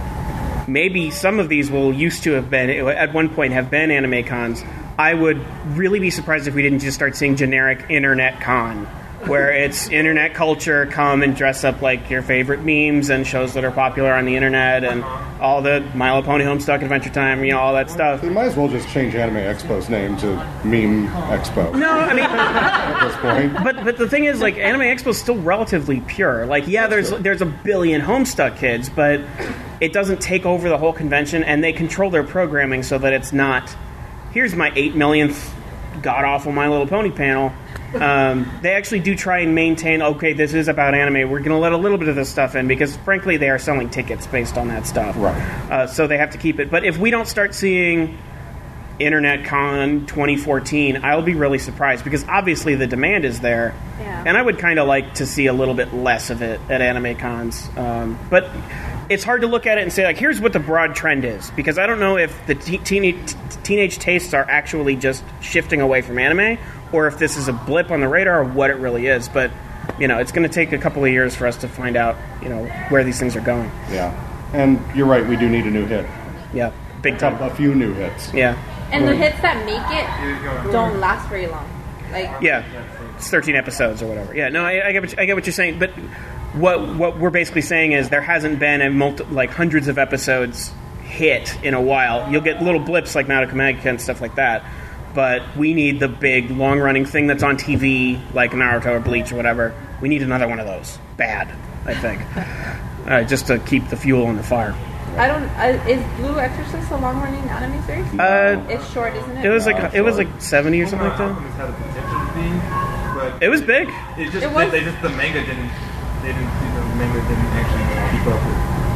Maybe some of these will used to have been, at one point, have been anime cons. I would really be surprised if we didn't just start seeing generic internet con, where it's internet culture, come and dress up like your favorite memes and shows that are popular on the internet, and all the My Little Pony, Homestuck, Adventure Time, you know, all that stuff. They might as well just change Anime Expo's name to Meme Expo. No, I mean, at this point. But but the thing is, like, Anime Expo is still relatively pure. Like, yeah, there's there's a billion Homestuck kids, but it doesn't take over the whole convention, and they control their programming so that it's not, here's my eight millionth god-awful My Little Pony panel. Um, they actually do try and maintain, okay, this is about anime. We're going to let a little bit of this stuff in, because, frankly, they are selling tickets based on that stuff. Right. Uh, so they have to keep it. But if we don't start seeing Internet Con twenty fourteen, I'll be really surprised, because obviously the demand is there. Yeah. And I would kind of like to see a little bit less of it at anime cons. Um, but it's hard to look at it and say, like, here's what the broad trend is, because I don't know if the te- teen- t- teenage tastes are actually just shifting away from anime, or if this is a blip on the radar, or what it really is. But, you know, it's going to take a couple of years for us to find out, you know, where these things are going. Yeah. And you're right, we do need a new hit. Yeah, big time. A few new hits. Yeah. And the hits that make it don't last very long. Like Yeah, it's thirteen episodes or whatever. Yeah, no, I, I get what you, I get what you're saying, but what what we're basically saying is there hasn't been a multi, like hundreds of episodes hit in a while. You'll get little blips like Naruto Magica and stuff like that, but we need the big long running thing that's on T V like Naruto or Bleach or whatever. We need another one of those. Bad, I think, uh, just to keep the fuel in the fire. I don't. Uh, is Blue Exorcist a long running anime series? Uh, it's short, isn't it? It was like it was like seventy or something like that. Had the potential to be, but It was big. It just It was- they, they just the manga didn't they didn't you know, the manga didn't actually keep up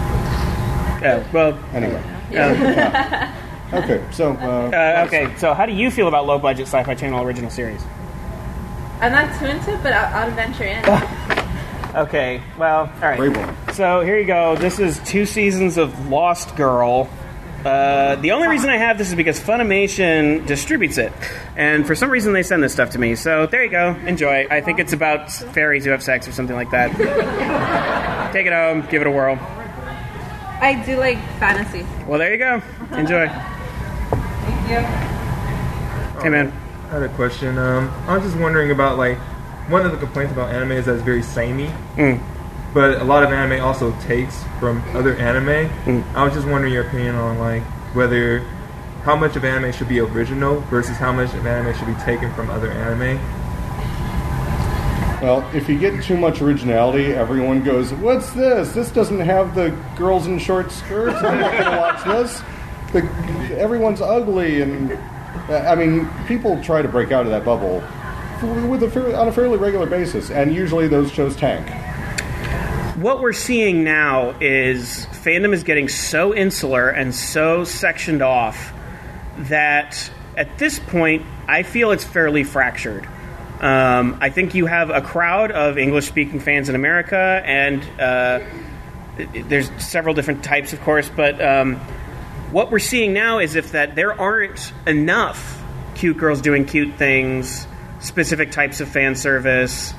with. Yeah. Well. Anyway. Yeah. Okay, so. Uh, Uh, okay, so how do you feel about low-budget Sci-Fi Channel original series? I'm not too into it, but I'll, I'll venture in. Okay, well, all right. Brave woman. So here you go. This is two seasons of Lost Girl. Uh, the only reason I have this is because Funimation distributes it, and for some reason they send this stuff to me. So there you go. Enjoy. I think it's about fairies who have sex or something like that. Take it home. Give it a whirl. I do like fantasy. Well, there you go. Enjoy. Thank you. Hey, man. I had a question. Um, I was just wondering about like one of the complaints about anime is that it's very samey. Mm. But a lot of anime also takes from other anime. Mm. I was just wondering your opinion on like whether how much of anime should be original versus how much of anime should be taken from other anime. Well, if you get too much originality, everyone goes, "What's this? This doesn't have the girls in short skirts. I'm not going to watch this. The, everyone's ugly." And uh, I mean, people try to break out of that bubble with a fair, on a fairly regular basis, and usually those shows tank. What we're seeing now is fandom is getting so insular and so sectioned off that at this point, I feel it's fairly fractured. Um, I think you have a crowd of English-speaking fans in America, and uh, there's several different types, of course, but um, what we're seeing now is if that there aren't enough cute girls doing cute things, specific types of fan service,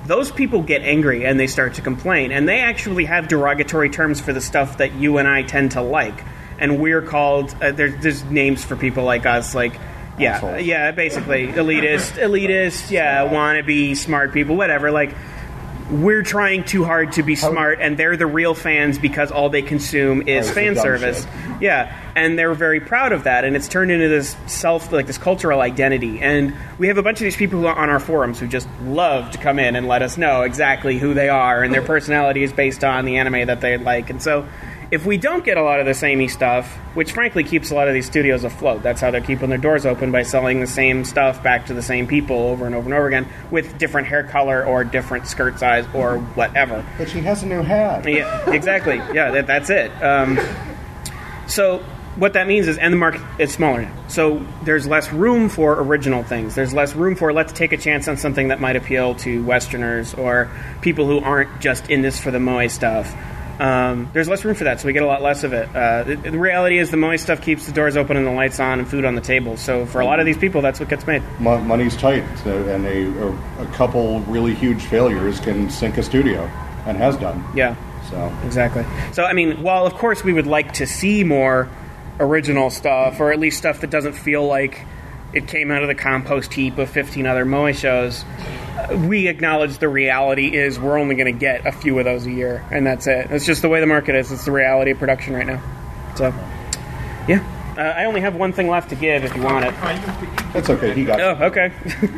those people get angry and they start to complain, and they actually have derogatory terms for the stuff that you and I tend to like, and we're called uh, there's, there's names for people like us, like yeah Assholes. yeah basically elitist elitist yeah wannabe smart people, whatever. Like, we're trying too hard to be smart, and they're the real fans because all they consume is Oh, fan dumb service. shit. Yeah, and they're very proud of that, and it's turned into this self, like this cultural identity. And we have a bunch of these people who are on our forums who just love to come in and let us know exactly who they are, and their personality is based on the anime that they like. And so, if we don't get a lot of the samey stuff, which frankly keeps a lot of these studios afloat, that's how they're keeping their doors open, by selling the same stuff back to the same people over and over and over again with different hair color or different skirt size or whatever. But she has a new hat. Yeah, exactly. Yeah, that, that's it. Um, so what that means is, and the market is smaller now. So there's less room for original things. There's less room for, let's take a chance on something that might appeal to Westerners or people who aren't just in this for the moe stuff. Um, there's less room for that, so we get a lot less of it. Uh, the, the reality is the moe stuff keeps the doors open and the lights on and food on the table. So for a lot of these people, that's what gets made. Mo- money's tight, so, and a, a, a couple really huge failures can sink a studio, and has done. Yeah. So exactly. So, I mean, while of course we would like to see more original stuff, or at least stuff that doesn't feel like it came out of the compost heap of fifteen other moe shows, we acknowledge the reality is we're only going to get a few of those a year, and that's it. It's just the way the market is. It's the reality of production right now. So, yeah. Uh, I only have one thing left to give if you want it. That's okay. He got it. Oh, okay.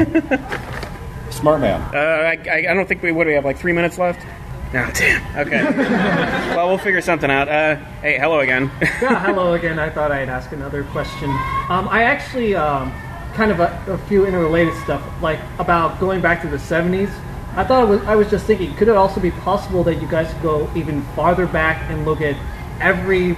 Smart man. Uh, I, I, I don't think we... What do we have, like three minutes left? No, damn. Okay. Well, we'll figure something out. Uh, hey, hello again. Yeah, hello again. I thought I'd ask another question. Um, I actually... Um, kind of a, a few interrelated stuff, like about going back to the seventies. I thought it was, I was just thinking, could it also be possible that you guys go even farther back and look at every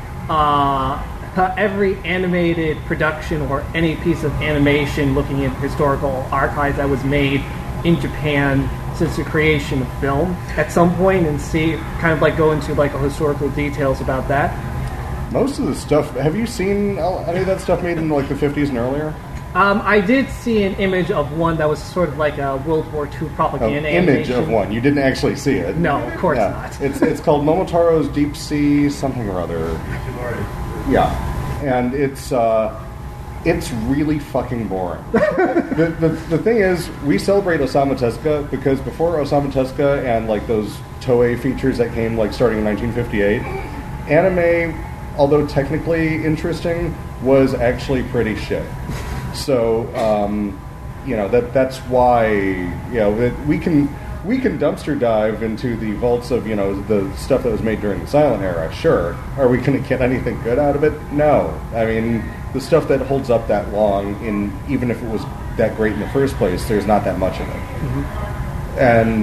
uh, every animated production or any piece of animation, looking at historical archives that was made in Japan since the creation of film at some point, and see, kind of like go into like historical details about that? Most of the stuff, have you seen any of that stuff made in like the fifties and earlier? Um, I did see an image of one that was sort of like a World War Two propaganda Oh, image animation. of one. You didn't actually see it. No, of course Yeah. not. It's it's called Momotaro's Deep Sea something or other. Yeah, and it's uh, it's really fucking boring. the, the the thing is, we celebrate Osamu Tezuka because before Osamu Tezuka and like those Toei features that came like starting in nineteen fifty-eight, anime, although technically interesting, was actually pretty shit. So, um, you know, that that's why, you know, that we can we can dumpster dive into the vaults of, you know, the stuff that was made during the silent era, sure. Are we going to get anything good out of it? No. I mean, the stuff that holds up that long, in even if it was that great in the first place, there's not that much of it. Mm-hmm.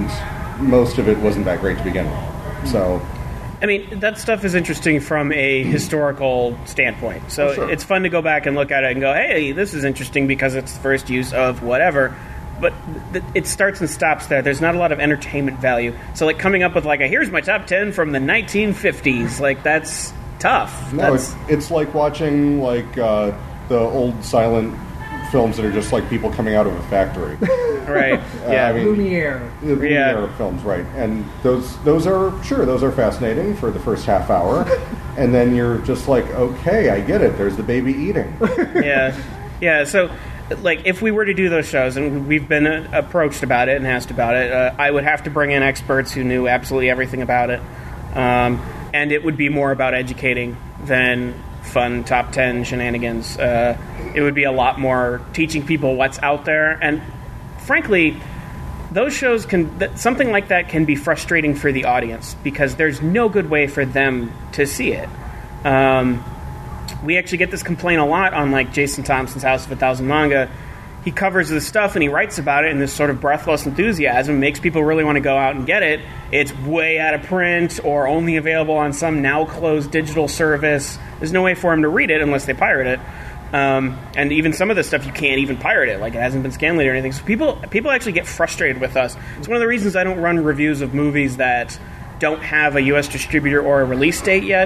And most of it wasn't that great to begin with. So... I mean, that stuff is interesting from a historical standpoint. So Oh, sure. It's fun to go back and look at it and go, hey, this is interesting because it's the first use of whatever. But th- it starts and stops there. There's not a lot of entertainment value. So, like, coming up with, like, a, here's my top ten from the nineteen fifties, like, that's tough. No, that's, it's, it's like watching, like, uh, the old silent films that are just like people coming out of a factory. Right. Yeah. Uh, I mean, Lumiere. The Lumiere Yeah. films, right? And those those are sure those are fascinating for the first half hour, and then you're just like, okay, I get it. There's the baby eating. yeah. Yeah, so, like, if we were to do those shows, and we've been uh, approached about it and asked about it, uh, I would have to bring in experts who knew absolutely everything about it. Um, and it would be more about educating than fun top ten shenanigans. Uh, it would be a lot more teaching people what's out there. And, frankly, those shows can... Th- something like that can be frustrating for the audience because there's no good way for them to see it. Um... We actually get this complaint a lot on, like, Jason Thompson's House of a Thousand Manga. He covers this stuff and he writes about it in this sort of breathless enthusiasm, makes people really want to go out and get it. It's way out of print or only available on some now-closed digital service. There's no way for them to read it unless they pirate it. Um, and even some of the stuff, you can't even pirate it. Like, it hasn't been scan later or anything. So people, people actually get frustrated with us. It's one of the reasons I don't run reviews of movies that don't have a U S distributor or a release date yet.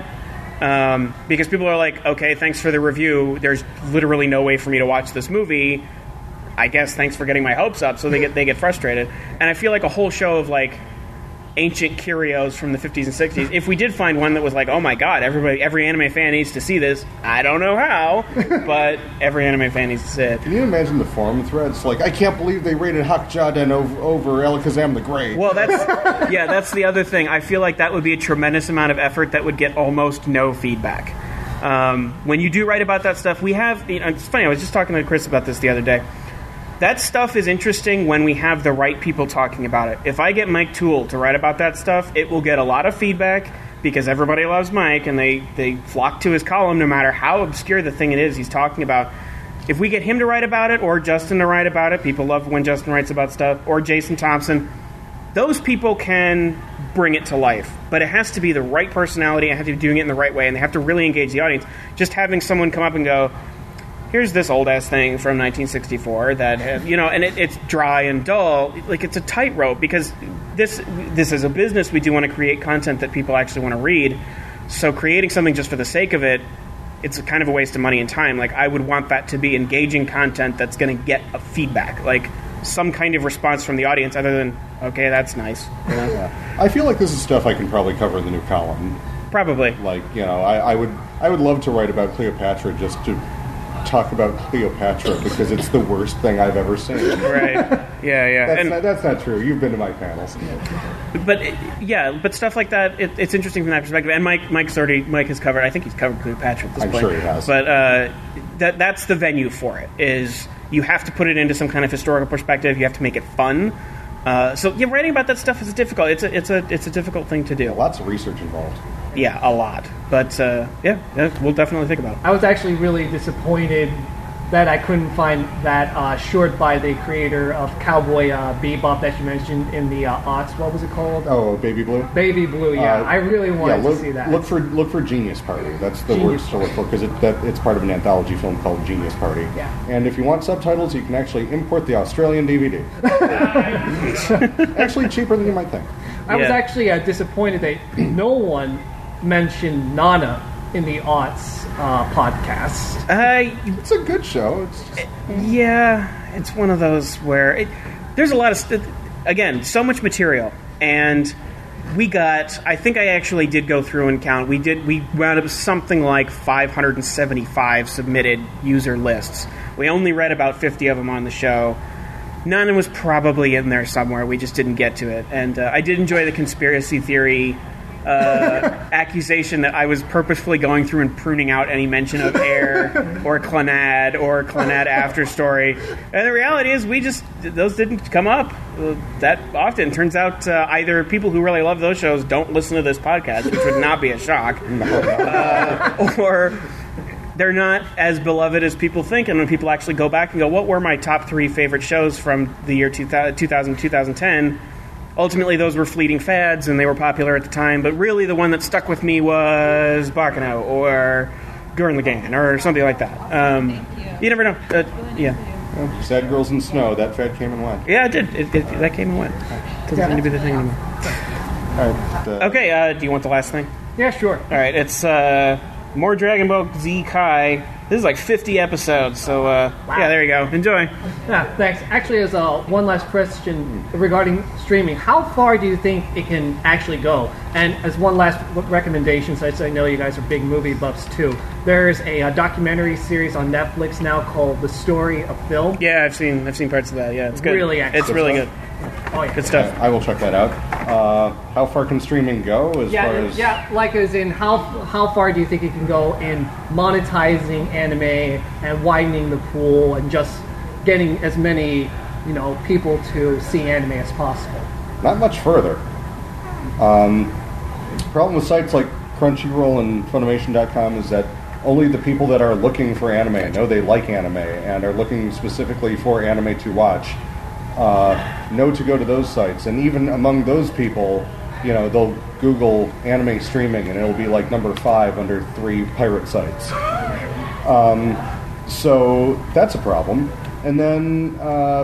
Um, because people are like, okay, thanks for the review. There's literally no way for me to watch this movie. I guess thanks for getting my hopes up, so they get they get frustrated. And I feel like a whole show of like ancient curios from the fifties and sixties. If we did find one that was like, oh my god, everybody, every anime fan needs to see this. I don't know how, but every anime fan needs to see it. Can you imagine the forum threads? Like, I can't believe they rated Hakujaden over, over Alakazam the Great. Well, that's yeah, that's the other thing. I feel like that would be a tremendous amount of effort that would get almost no feedback. Um, when you do write about that stuff, we have. You know, it's funny. I was just talking to Chris about this the other day. That stuff is interesting when we have the right people talking about it. If I get Mike Toole to write about that stuff, it will get a lot of feedback because everybody loves Mike and they, they flock to his column no matter how obscure the thing it is he's talking about. If we get him to write about it or Justin to write about it, people love when Justin writes about stuff, or Jason Thompson, those people can bring it to life. But it has to be the right personality, it has to be doing it in the right way, and they have to really engage the audience. Just having someone come up and go, here's this old-ass thing from nineteen sixty-four that, have, you know, and it, it's dry and dull. Like, it's a tightrope because this this is a business. We do want to create content that people actually want to read. So creating something just for the sake of it, it's a kind of a waste of money and time. Like, I would want that to be engaging content that's going to get a feedback, like some kind of response from the audience other than, okay, that's nice. You know? Yeah. I feel like this is stuff I can probably cover in the new column. Probably. Like, you know, I, I would I would love to write about Cleopatra just to talk about Cleopatra because it's the worst thing I've ever seen. Right. Yeah, yeah. That's, and, not, that's not true. You've been to my panels. But it, yeah, but stuff like that, it, it's interesting from that perspective. And Mike, Mike's already Mike has covered. I think he's covered Cleopatra at this I'm point. sure he has. But uh, that that's the venue for it. Is you have to put it into some kind of historical perspective. You have to make it fun. Uh, so yeah, writing about that stuff is difficult. It's a it's a it's a difficult thing to do. Lots of research involved. Yeah, a lot. But uh, yeah, yeah, we'll definitely think about it. I was actually really disappointed that I couldn't find that uh, short by the creator of Cowboy uh, Bebop that you mentioned in the uh, aughts. What was it called? Oh, Baby Blue. Baby Blue. Yeah, Uh, I really wanted yeah, look, to see that. Look for look for Genius Party. That's the Genius words to look for because it, that, it's part of an anthology film called Genius Party. Yeah. And if you want subtitles, you can actually import the Australian D V D. Actually, cheaper than you might think. I was Yeah. actually uh, disappointed that no one mentioned Nana in the aughts uh, podcast. Uh, It's a good show. It's just, Yeah, it's one of those where it, there's a lot of st- again so much material, and we got. I think I actually did go through and count. We did. We wound up with something like five hundred seventy-five submitted user lists. We only read about fifty of them on the show. None was probably in there somewhere. We just didn't get to it, and uh, I did enjoy the conspiracy theory. Uh, accusation that I was purposefully going through and pruning out any mention of Air or Clannad or Clannad After Story. And the reality is we just, those didn't come up uh, that often. Turns out uh, either people who really love those shows don't listen to this podcast, which would not be a shock, uh, or they're not as beloved as people think. And when people actually go back and go, what were my top three favorite shows from the year two thousand, twenty ten? Ultimately, those were fleeting fads, and they were popular at the time. But really, the one that stuck with me was Baccano or Gurren Lagann or something like that. Um, you never know. Uh, yeah. well, Sad Girls in Snow. That fad came and went. Yeah, it did. It, it, that came and went. Doesn't seem to be the thing anymore. All right, uh, Okay, uh, do you want the last thing? Yeah, sure. All right, it's uh, more Dragon Ball Z Kai. This is like fifty episodes, so uh, yeah, there you go. Enjoy. Yeah, thanks. Actually, as uh, one last question regarding streaming, how far do you think it can actually go? And as one last recommendation, since I know you guys are big movie buffs too, there's a, a documentary series on Netflix now called The Story of Film. Yeah, I've seen I've seen parts of that. Yeah, it's good. Really excellent. It's really good. Oh, yeah. Good stuff. I will check that out. Uh, how far can streaming go? As Yeah, far as yeah, like as in how how far do you think it can go in monetizing anime and widening the pool and just getting as many, you know, people to see anime as possible? Not much further. Um, the problem with sites like Crunchyroll and Funimation dot com is that only the people that are looking for anime know they like anime and are looking specifically for anime to watch uh, know to go to those sites. And even among those people, you know, they'll Google anime streaming and it'll be like number five under three pirate sites. Um, so that's a problem. And then uh,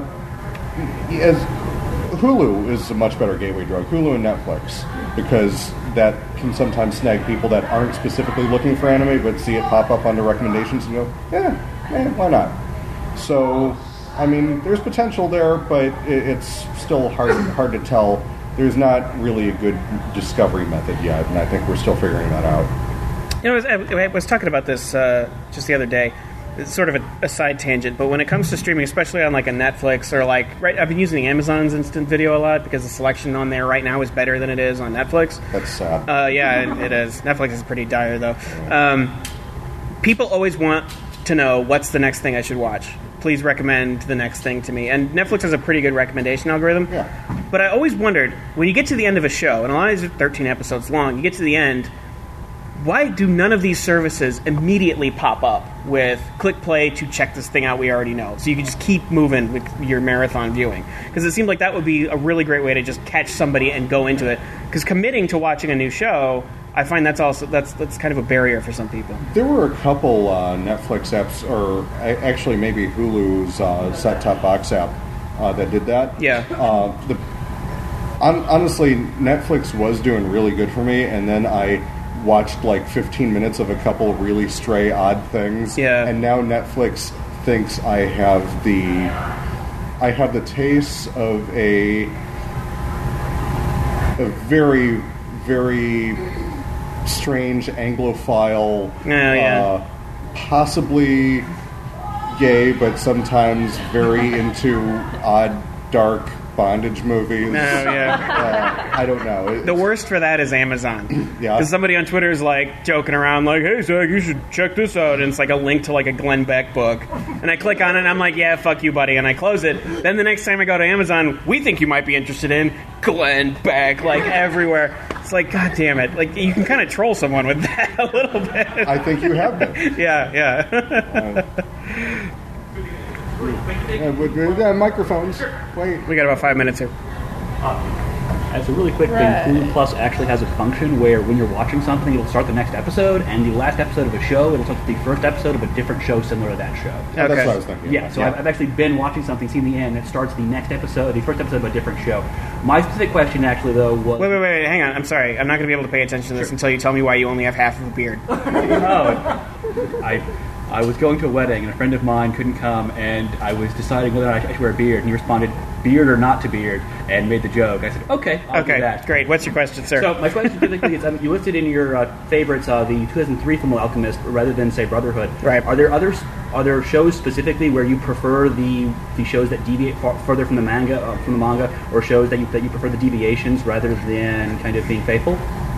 as Hulu is a much better gateway drug. Hulu and Netflix, because that can sometimes snag people that aren't specifically looking for anime but see it pop up under recommendations and go, yeah, eh, why not? So I mean, there's potential there, but it, it's still hard hard to tell. There's not really a good discovery method yet, and I think we're still figuring that out. You know, I was, I was talking about this uh, just the other day. It's sort of a, a side tangent, but when it comes to streaming, especially on like a Netflix or like, right, I've been using Amazon's instant video a lot because the selection on there right now is better than it is on Netflix. That's sad. Uh, yeah, it, it is. Netflix is pretty dire though. Um, people always want to know what's the next thing I should watch. Please recommend the next thing to me. And Netflix has a pretty good recommendation algorithm. Yeah. But I always wondered, when you get to the end of a show, and a lot of these are thirteen episodes long, you get to the end, why do none of these services immediately pop up with click play to check this thing out we already know? So you can just keep moving with your marathon viewing. Because it seemed like that would be a really great way to just catch somebody and go into it. Because committing to watching a new show, I find that's also that's that's kind of a barrier for some people. There were a couple uh, Netflix apps, or a- actually maybe Hulu's uh, set-top box app uh, that did that. Yeah. Uh, the, on, honestly, Netflix was doing really good for me, and then I watched like fifteen minutes of a couple really stray, odd things. Yeah. And now Netflix thinks I have the I have the taste of a a very, very strange Anglophile, Oh, yeah. uh, possibly gay, but sometimes very into odd, dark bondage movies. Oh, yeah. Uh, I don't know. It- The worst for that is Amazon. Yeah. Because somebody on Twitter is like joking around, like, "Hey, Zach, you should check this out." And it's like a link to like a Glenn Beck book. And I click on it, and I'm like, "Yeah, fuck you, buddy." And I close it. Then the next time I go to Amazon, we think you might be interested in Glenn Beck, like everywhere. It's like, God damn it! Like you can kind of troll someone with that a little bit. I think you have been. Yeah, yeah. Uh, with, with, uh, microphones. Wait. We got about five minutes here. As a really quick Right. thing, Hulu Plus actually has a function where when you're watching something, it'll start the next episode, and the last episode of a show, it'll start the first episode of a different show similar to that show. Oh, that's Okay. what I was thinking. Yeah, so I've, I've actually been watching something, seen the end, it starts the next episode, the first episode of a different show. My specific question, actually, though, was... Wait, wait, wait, wait, hang on. I'm sorry. I'm not going to be able to pay attention to this until you tell me why you only have half of a beard. Oh, I, I was going to a wedding, and a friend of mine couldn't come, and I was deciding whether I should wear a beard, and he responded, beard or not to beard, and made the joke. I said, okay, I'll Okay, do that. great. What's your question, sir? So my question typically is, um, you listed in your uh, favorites uh, the two thousand three film Alchemist rather than, say, Brotherhood. Right. Are there others? Are there shows specifically where you prefer the the shows that deviate far, further from the manga, uh, from the manga, or shows that you that you prefer the deviations rather than kind of being faithful?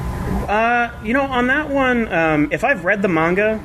Uh, you know, on that one, um, if I've read the manga,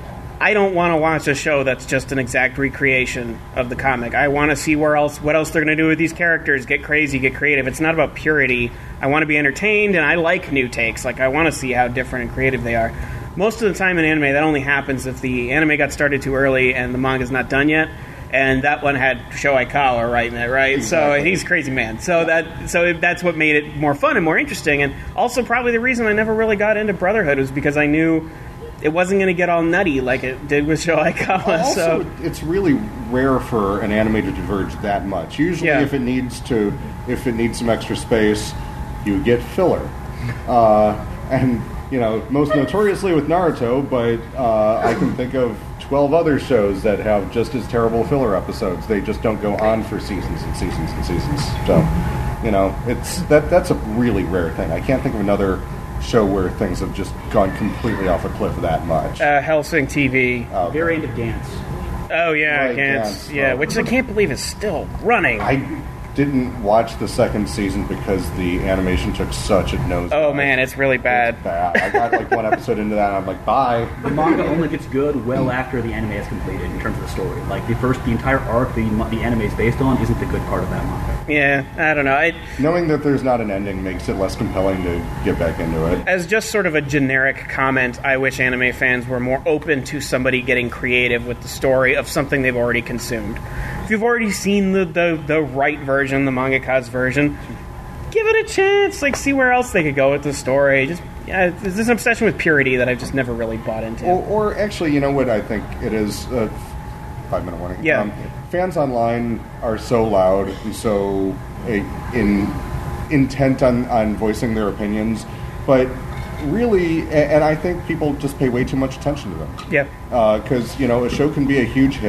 I don't want to watch a show that's just an exact recreation of the comic. I want to see where else, what else they're going to do with these characters, get crazy, get creative. It's not about purity. I want to be entertained, and I like new takes. Like, I want to see how different and creative they are. Most of the time in anime, that only happens if the anime got started too early and the manga's not done yet. And that one had Sho Aikawa writing it, right? Exactly. So he's a crazy man. So that so that's what made it more fun and more interesting. And also probably the reason I never really got into Brotherhood was because I knew it wasn't going to get all nutty like it did with Sho Aikawa. Also, So it's really rare for an anime to diverge that much. Usually, Yeah. if it needs to, if it needs some extra space, you get filler. Uh, and you know, most notoriously with Naruto, but uh, I can think of twelve other shows that have just as terrible filler episodes. They just don't go on for seasons and seasons and seasons. So, you know, it's that that's a really rare thing. I can't think of another show where things have just gone completely off a cliff that much. uh, Hellsing T V. Uh, Very end of Dance. Oh yeah, Right, Gantz. Gantz. Yeah, Oh. which I can't believe is still running. I didn't watch the second season because the animation took such a nose. Oh man, it's really bad. bad. I got like one episode into that, and I'm like, bye. The manga only gets good well after the anime is completed in terms of the story. Like the first, the entire arc the the anime is based on isn't the good part of that manga. Yeah, I don't know. I, Knowing that there's not an ending makes it less compelling to get back into it. as just sort of a generic comment, I wish anime fans were more open to somebody getting creative with the story of something they've already consumed. If you've already seen the, the, the right version, the mangaka's version, give it a chance. Like, see where else they could go with the story. Just yeah, there's this obsession with purity that I've just never really bought into. Or, or actually, you know what I think it is? Uh, five minute warning. Yeah. Um, fans online are so loud and so uh, in intent on, on voicing their opinions, but really, and, and I think people just pay way too much attention to them. Yeah. Because, you know, a show can be a huge hit,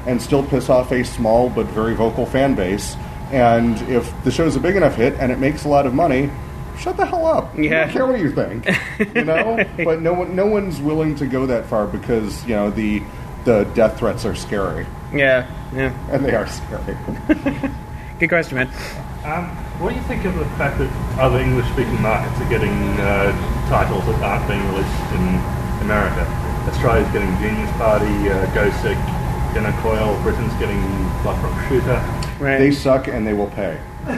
and still piss off a small but very vocal fan base. And if the show's a big enough hit and it makes a lot of money, shut the hell up. Yeah. I don't care what you think. You know? But no one, no one's willing to go that far because, you know, the the death threats are scary. Yeah, yeah. And they are scary. Good question, man. Um, what do you think of the fact that other English-speaking markets are getting uh, titles that aren't being released in America? Australia's getting Genius Party, uh, GoSick, Dinner Coil. Britain's getting Black Rock Shooter. Right. They suck and they will pay.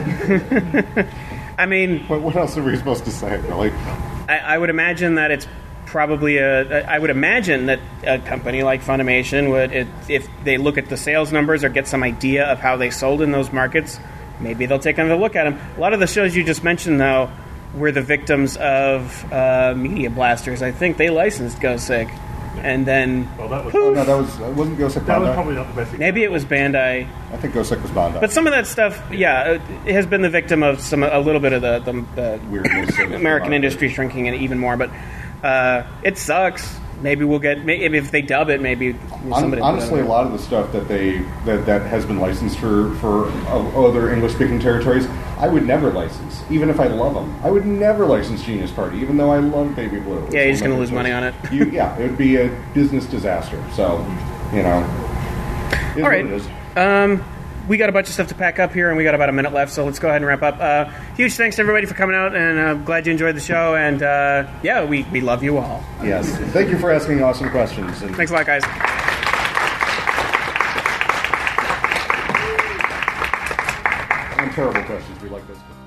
I mean... What, what else are we supposed to say, really? I, I would imagine that it's probably a... I would imagine that a company like Funimation would, it, if they look at the sales numbers or get some idea of how they sold in those markets, maybe they'll take another look at them. A lot of the shows you just mentioned, though, were the victims of uh, Media Blasters. I think they licensed GoSick. And then... Well, that was... Oh, no, that was... Uh, wasn't GoSick Bandai? That was probably not the best. Maybe it was Bandai. I think GoSick was Bandai. But some of that stuff, yeah, it has been the victim of some a little bit of the, the, the weirdness of American industry shrinking it even more. But uh, it sucks. Maybe we'll get... Maybe if they dub it, maybe somebody... Honestly, a lot of the stuff that they that, that has been licensed for, for uh, other English-speaking territories, I would never license, even if I love them. I would never license Genius Party, even though I love Baby Blue. Yeah, you're just going to lose money on it. you, yeah, it would be a business disaster. So, you know, it is all right. what it is. Um, we got a bunch of stuff to pack up here, and we got about a minute left, so let's go ahead and wrap up. Uh, huge thanks to everybody for coming out, and I'm uh, glad you enjoyed the show, and uh, yeah, we, we love you all. Yes. Thank you for asking awesome questions. And thanks a lot, guys. And terrible questions. We like those.